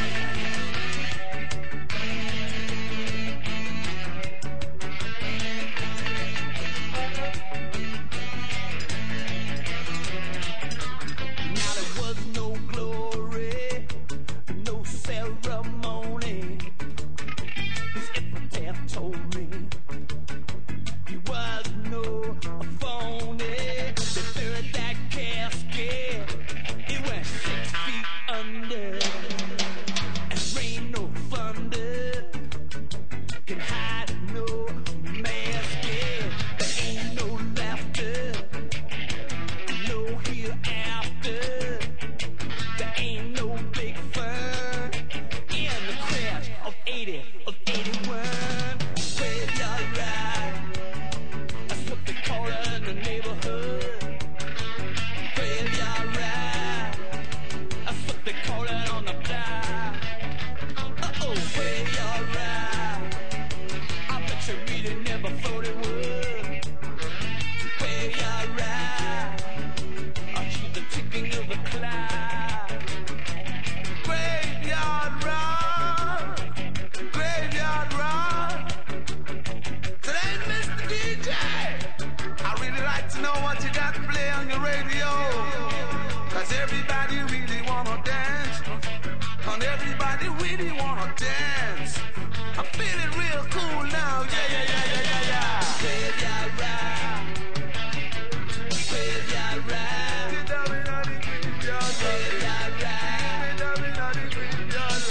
Now there was no glory, no ceremony. His epitaph told me he was no phony. They buried that casket, it went six feet under, and rain no thunder can hide no mask. There ain't no laughter, no hereafter. There ain't no big fun in the crash of eighty, of eighty-one. Graveyard ride. That's what they call it in the neighborhood. Graveyard ride. That's what they call it on the block. Uh-oh, graveyard ride. I bet you really never thought it would. Graveyard ride. I hear the ticking of the clock. Graveyard ride, graveyard ride. Today, Mister D J, I really like to know what you got to play on your radio. Cause everybody really wanna dance. And everybody really wanna dance. I'm feeling real cool now. Yeah, yeah, yeah, yeah, yeah, yeah. Graveyard ride. Graveyard ride. Graveyard ride. Graveyard ride. Graveyard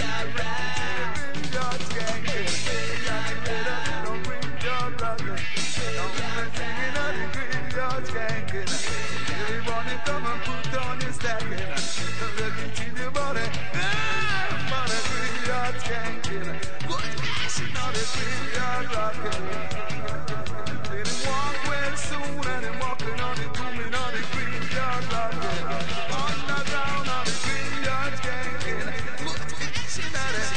Everybody come and put on your stacking. Let me see your body. Ah, money, graveyard skanking. Good cash, not a graveyard rocking. They walk well soon and they walking on the booming on the graveyard rocking. On the ground on the graveyard skanking. Good cash, not a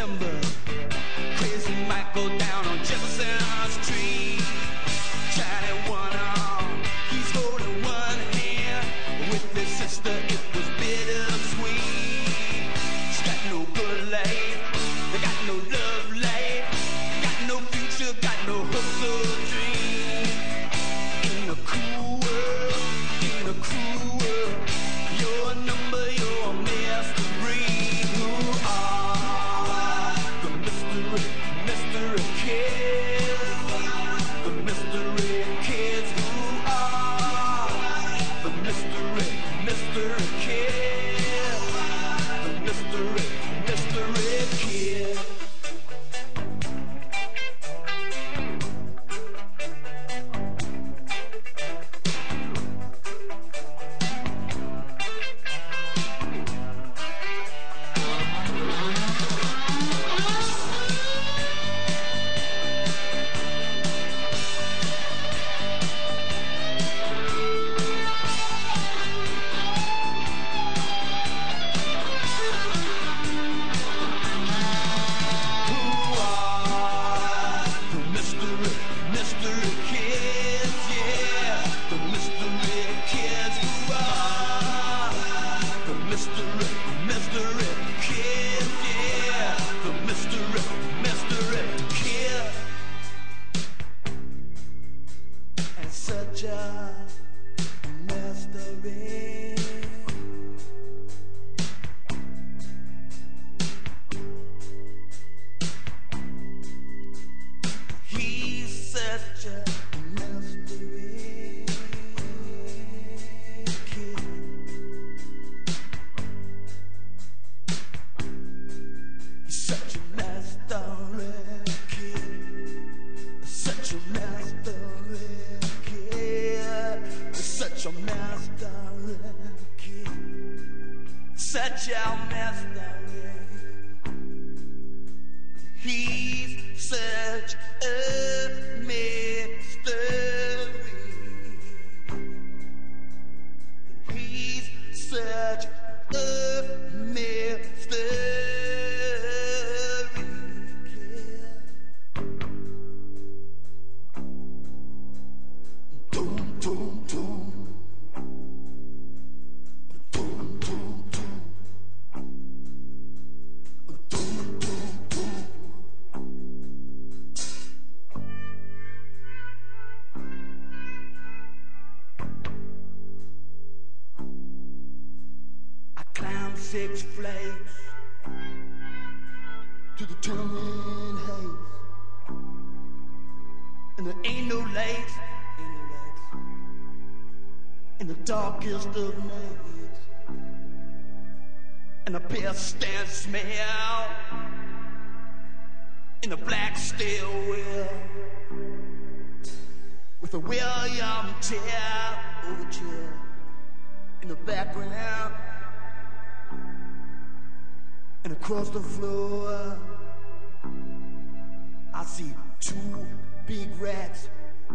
remember crazy might go down on Jefferson Street. Shining one arm, he's holding one hand. With his sister, it was bittersweet. She's got no good life, they got no love life, got no future, got no hopes or dreams. In a cruel world, in a cruel world, you're a number, you're a mystery. Who are the mystery, mystery kids? The mystery kids. Who are the mystery, mystery kids? The mystery, mystery kids. Six Flags to the turning haze, and there ain't no lights, ain't no lights in the darkest of nights, and the pest and smell in the black stairwell with a William Tell overture in the background. And across the floor, I see two big rats.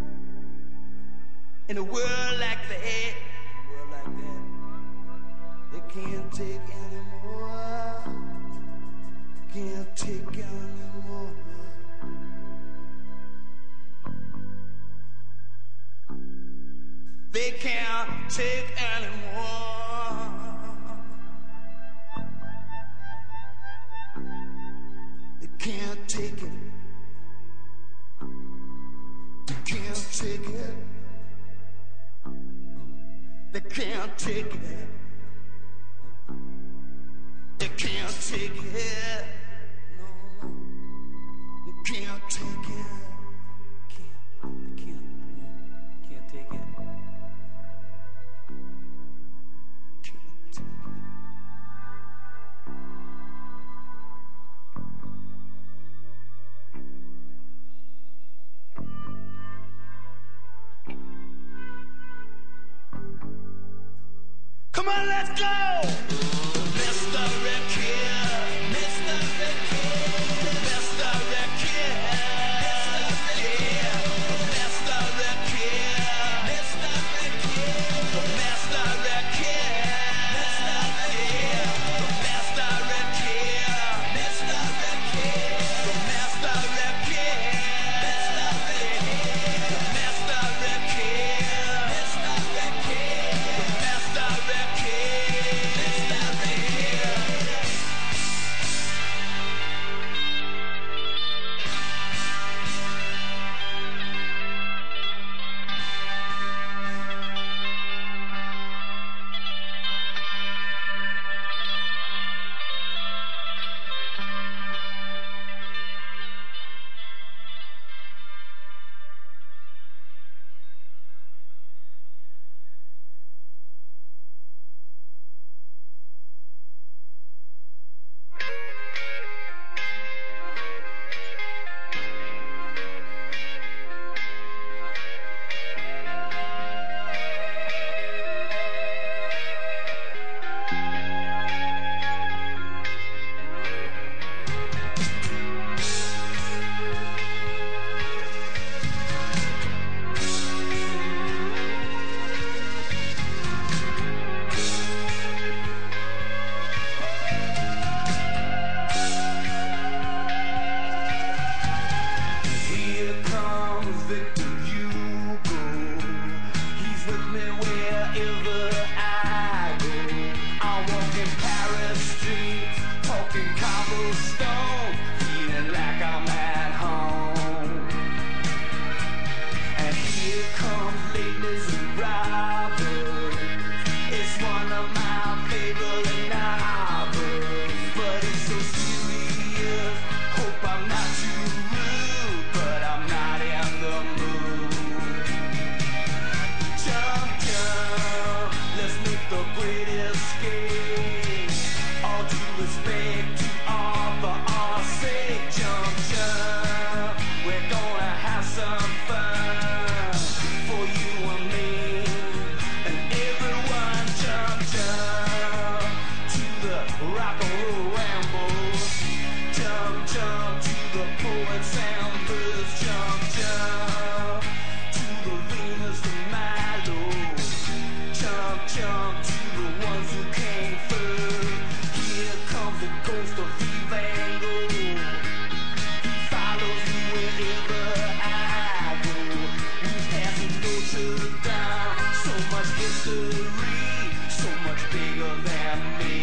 In a world like that, a world like that, they can't take anymore. Can't take anymore. They can't take anymore. Can't take it. They can't take it. They can't take it. They can't take it. No, they can't take it. Can't. They can't. Can't take it. Can't take it. Come on, let's go! Mister Kid, Mister Kid, Mister Kid, yeah, Mister Kid, Mister Kid, Mister Kid, yeah, Mister Kid, Mister Kid. so stoned, feeling like I'm at home. And here comes Les Miserables. It's one of my favorite novels, but it's so serious. Hope I'm not too rude, but I'm not in the mood. Jump, jump, let's make the great escape. All due respect to all for our sake. Jump, jump, we're gonna have some fun for you and me. And everyone jump, jump to the rock and roll ramble. Jump, jump to the poets and birds. Jump, jump to the Venus de Milo. Jump, jump to the ones who came first. Here comes the ghost of Vivango. He follows me wherever I go. We've passing Notre Dame. So much history, so much bigger than me.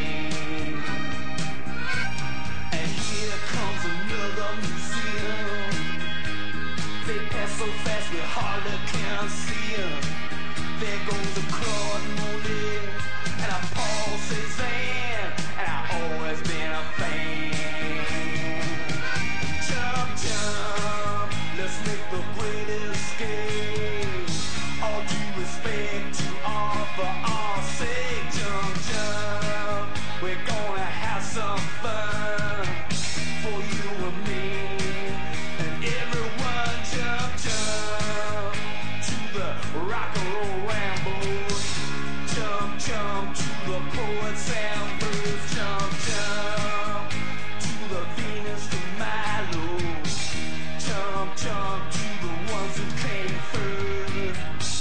And here comes another museum. They pass so fast we hardly can see 'em. There goes a Claude Monet and a Paul Cézanne, and I've always been a fan. Jump, jump, let's make the great escape. All due respect to all for our sake. Jump, jump, we're gonna have some fun for you and me. And everyone jump, jump to the rock and roll ramble. Jump, jump to the poets and birds. Jump, jump to the Venus de Milo. Jump, jump to the ones who came first.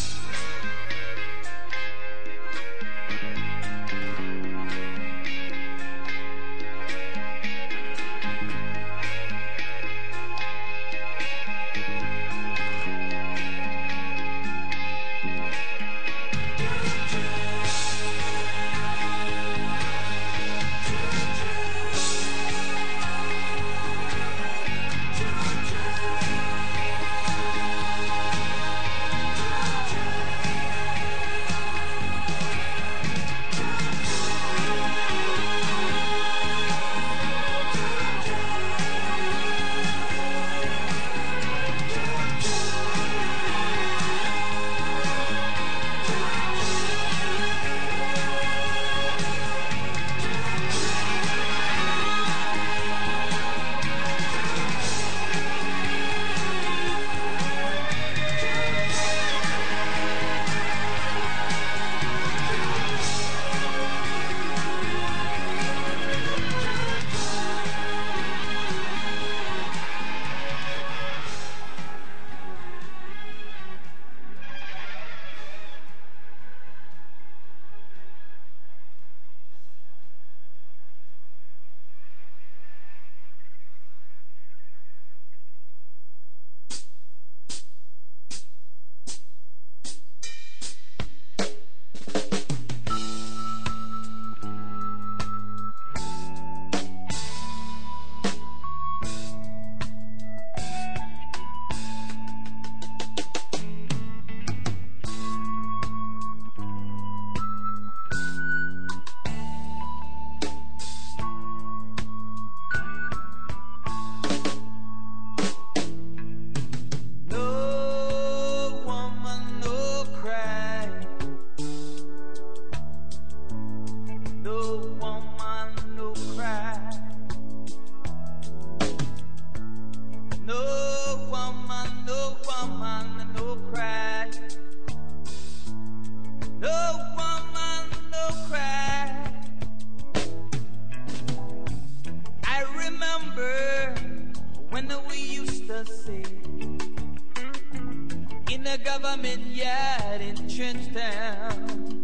government yard in Trenchtown,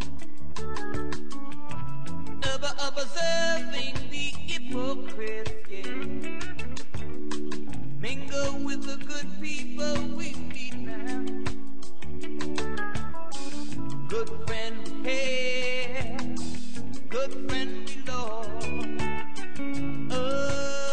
ever observing the hypocrites, yeah. Mingle with the good people we meet now. Good friend we care, good friend we love. Oh,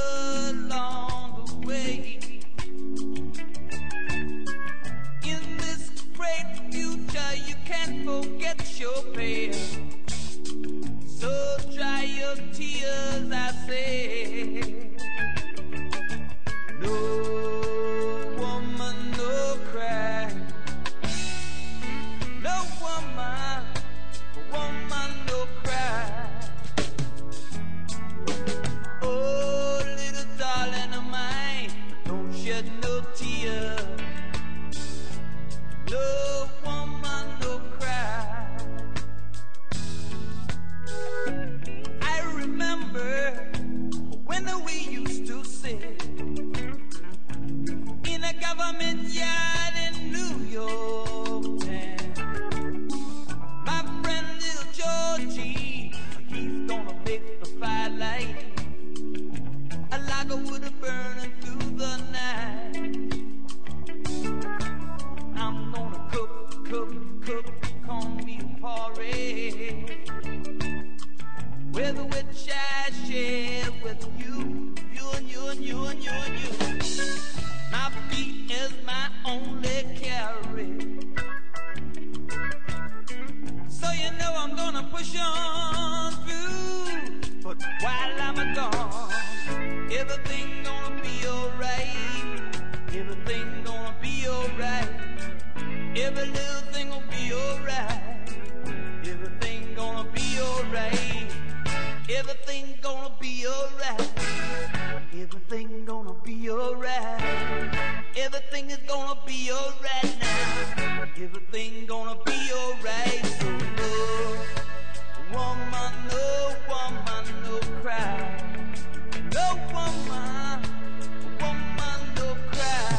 like a wood burning through the night. I'm gonna cook, cook, cook cornmeal porridge with which I share with you, you and you and you and you and you. My feet is my only carry. So you know I'm gonna push on through. But while I'm gone, everything gonna be alright. Everything gonna be alright. Every little thing will be alright. Everything gonna be alright. Everything gonna be alright. Everything gonna be alright. Everything is gonna be alright now. Everything gonna be alright. So no woman, no woman, no cry. No woman, woman, no cry.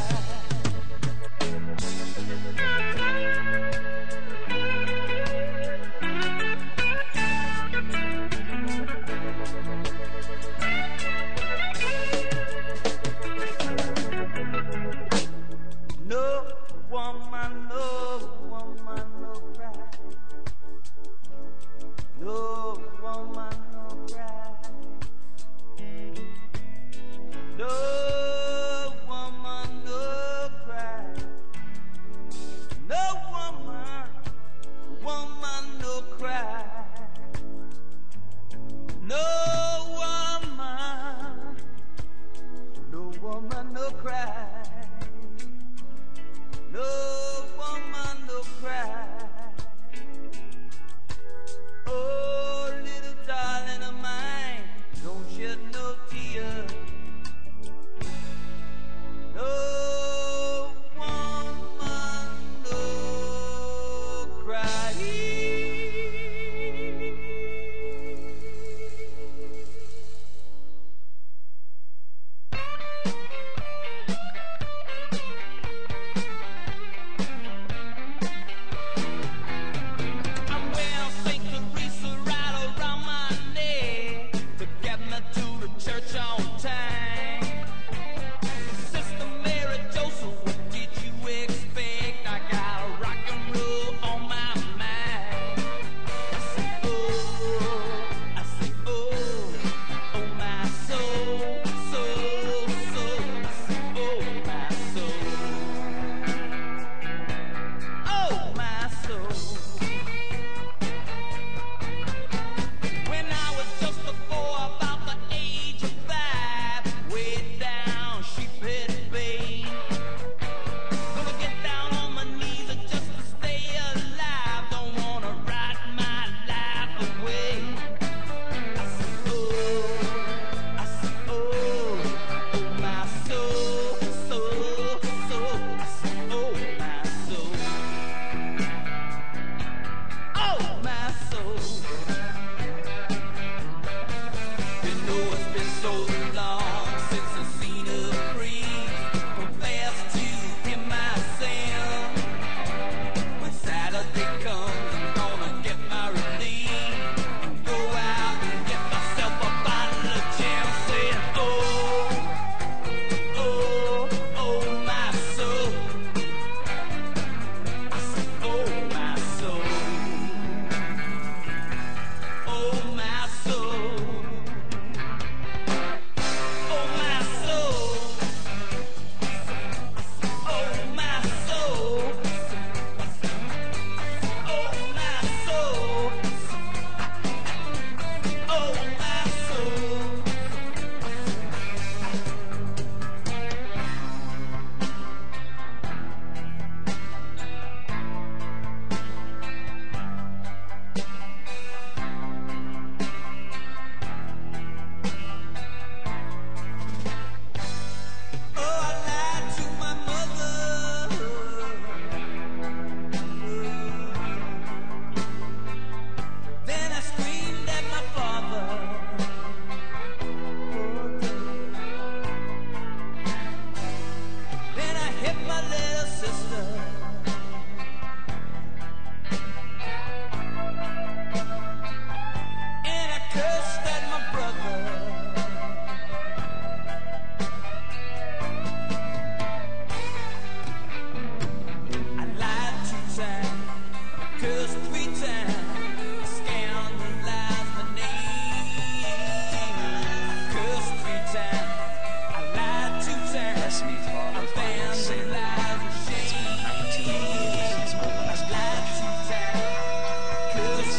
No woman, no woman, no cry. No woman, no cry. No woman, no cry. No woman, woman, no cry. No woman, no woman, no cry. No woman, no cry. Oh, little darling of mine, don't shed no tears. No woman, no cry. Destiny followed by Sin. It's been nineteen years since my last convention. This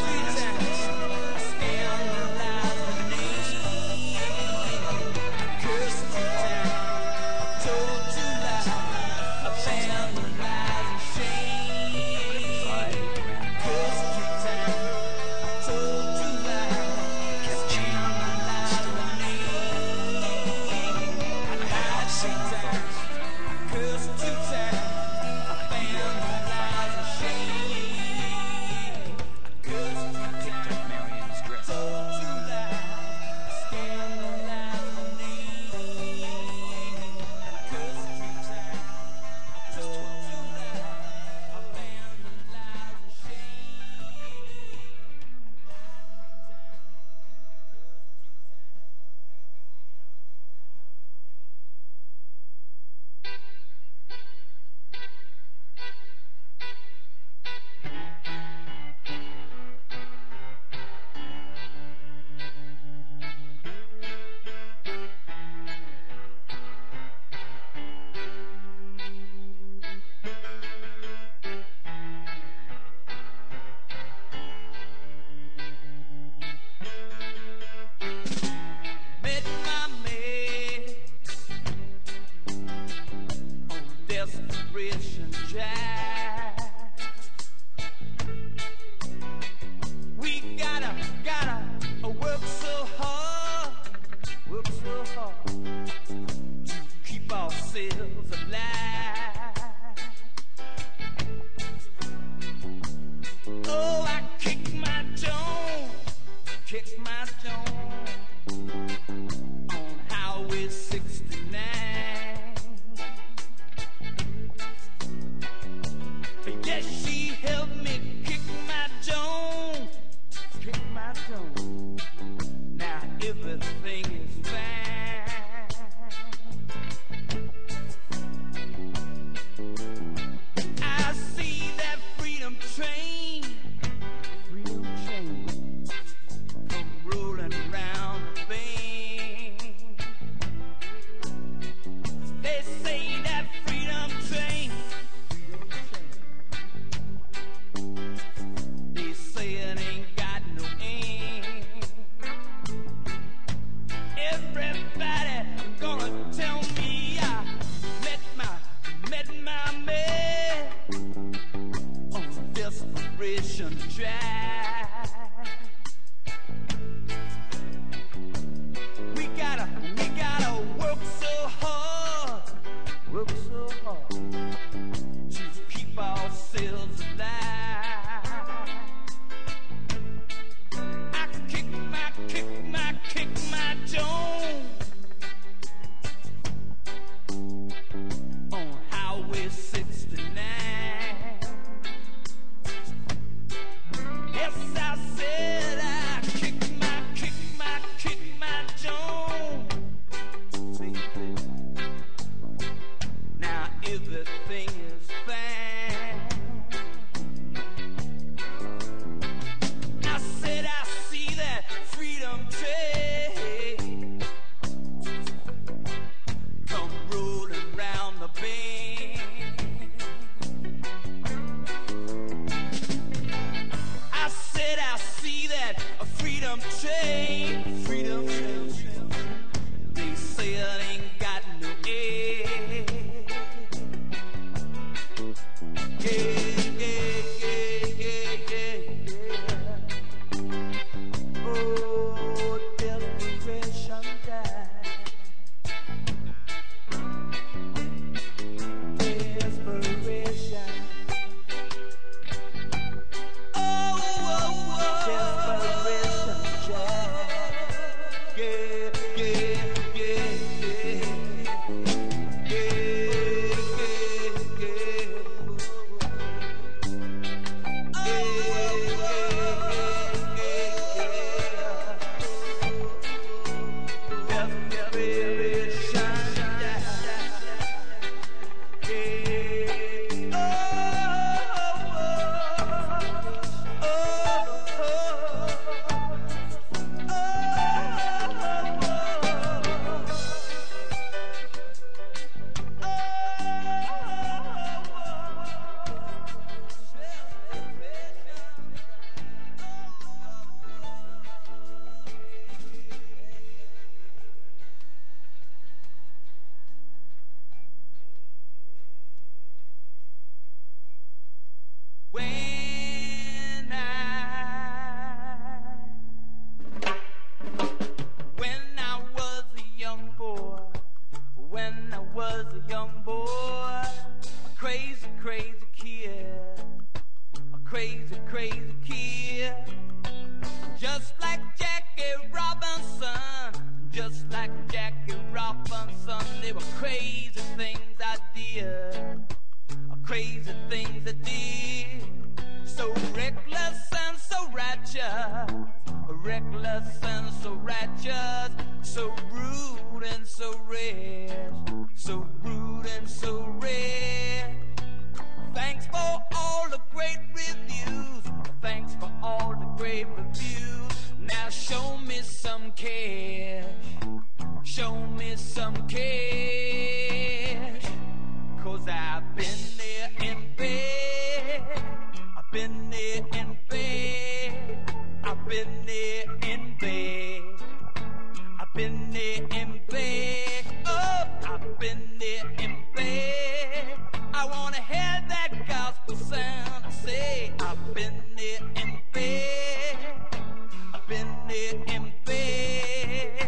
was a young boy, a crazy, crazy kid, a crazy, crazy kid, just like Jackie Robinson, just like Jackie Robinson. They were crazy things I did, crazy things I did, so reckless and so righteous, reckless and so righteous, so rude and so rich, so rude and so rich. Thanks for all the great reviews, thanks for all the great reviews. Now show me some cash, show me some cash, 'cause I've been there in bed, I've been there in bed, I've been there in bed, I've been there in bed, oh, I've been there in bed. I wanna hear that gospel sound, say I've been there in bed, I've been there in bed.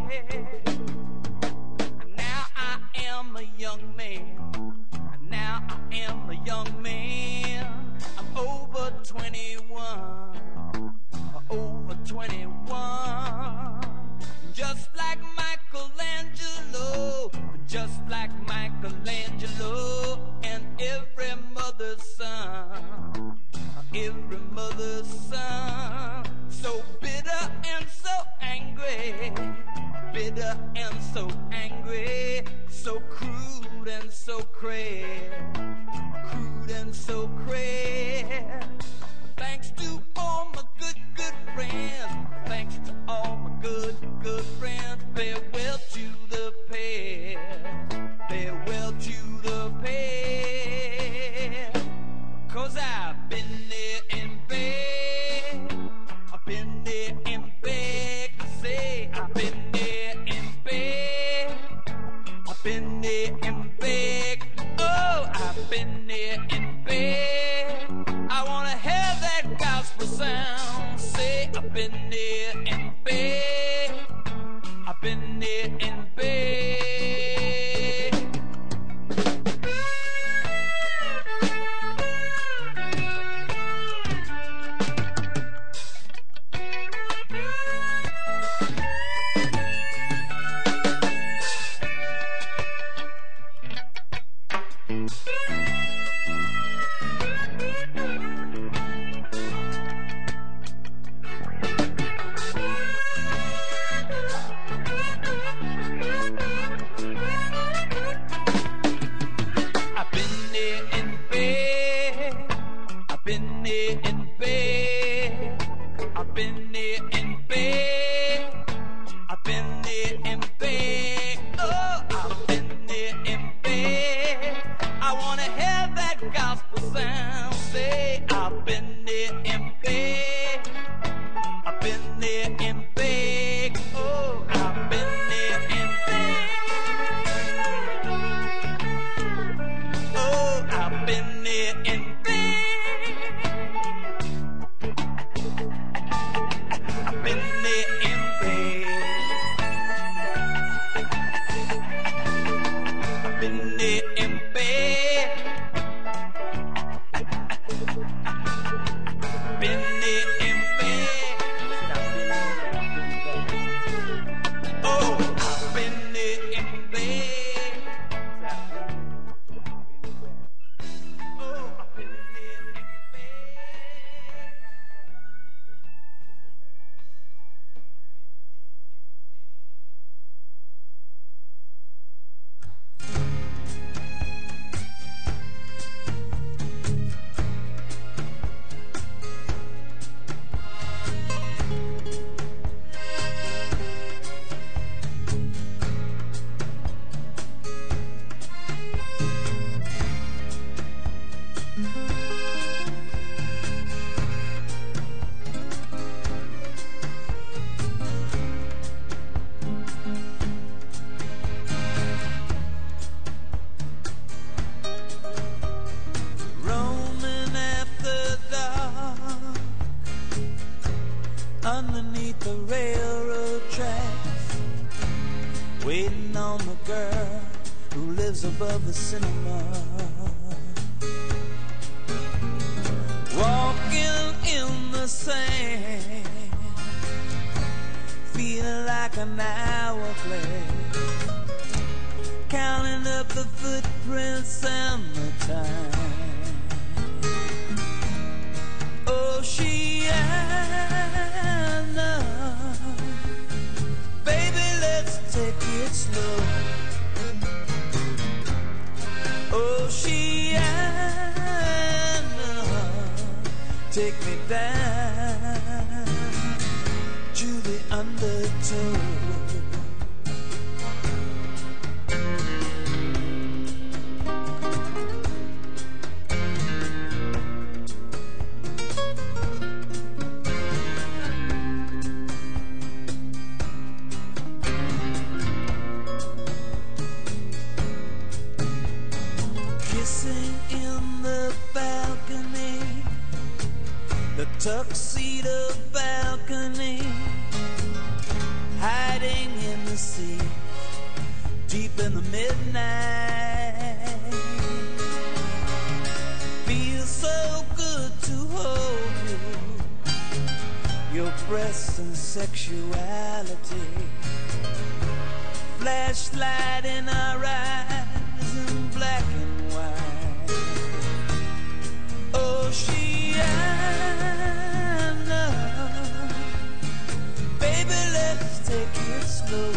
Now I am a young man, now I am a young man, I'm over twenty-one, over twenty-one, just like Michelangelo, just like Michelangelo, and every mother's son, every mother's son, so bitter and so angry, bitter and so angry, so crude and so crazy, crude and so crazy. Thanks to all my good, good friends, thanks to all my good, good friends. Farewell to the past, farewell to the past, 'cause I've been there in bed, I've been there in bed, I say I've been there in bed, I've been there in bed, oh, I've been there in bed. I wanna hear that gospel sound, say I've been there in bed, I've been there in bed. lives above the cinema. Walking in the sand, feeling like an hourglass, counting up the footprints and the time. Oceana, baby, let's take it slow. Oceana, take me down to the undertow. Tuxedo balcony, hiding in the sea, deep in the midnight. Feels so good to hold you, your breasts and sexuality. Flashlight in our eyes in black and white. Oh, she take it slow.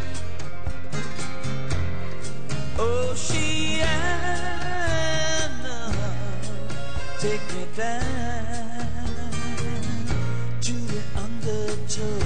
Oceana, take me down to the undertow.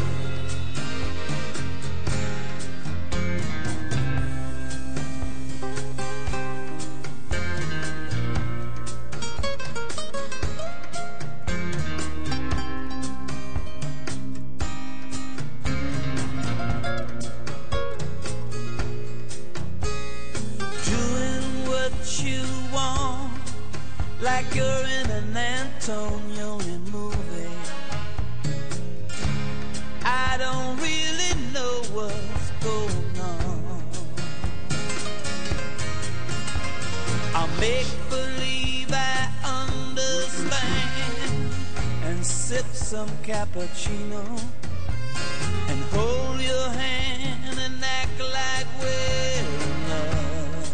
Like you're in an Antonioni movie. I don't really know what's going on. I'll make believe I understand and sip some cappuccino and hold your hand and act like we're in love.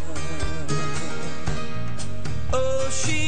Oh, she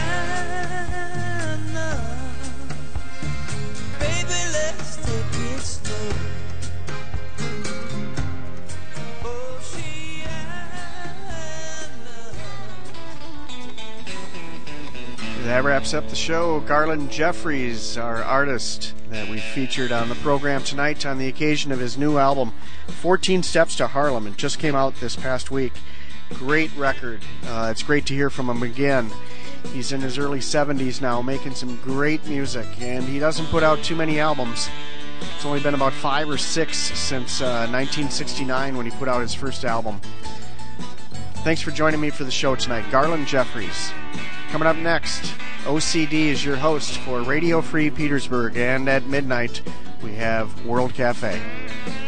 That wraps up the show. Garland Jeffries, our artist that we featured on the program tonight on the occasion of his new album, fourteen Steps to Harlem. It just came out this past week. Great record. Uh, it's great to hear from him again. He's in his early seventies now, making some great music, and he doesn't put out too many albums. It's only been about five or six since uh, nineteen sixty-nine when he put out his first album. Thanks for joining me for the show tonight. Garland Jeffries. Coming up next, O C D is your host for Radio Free Petersburg, and at midnight we have World Cafe.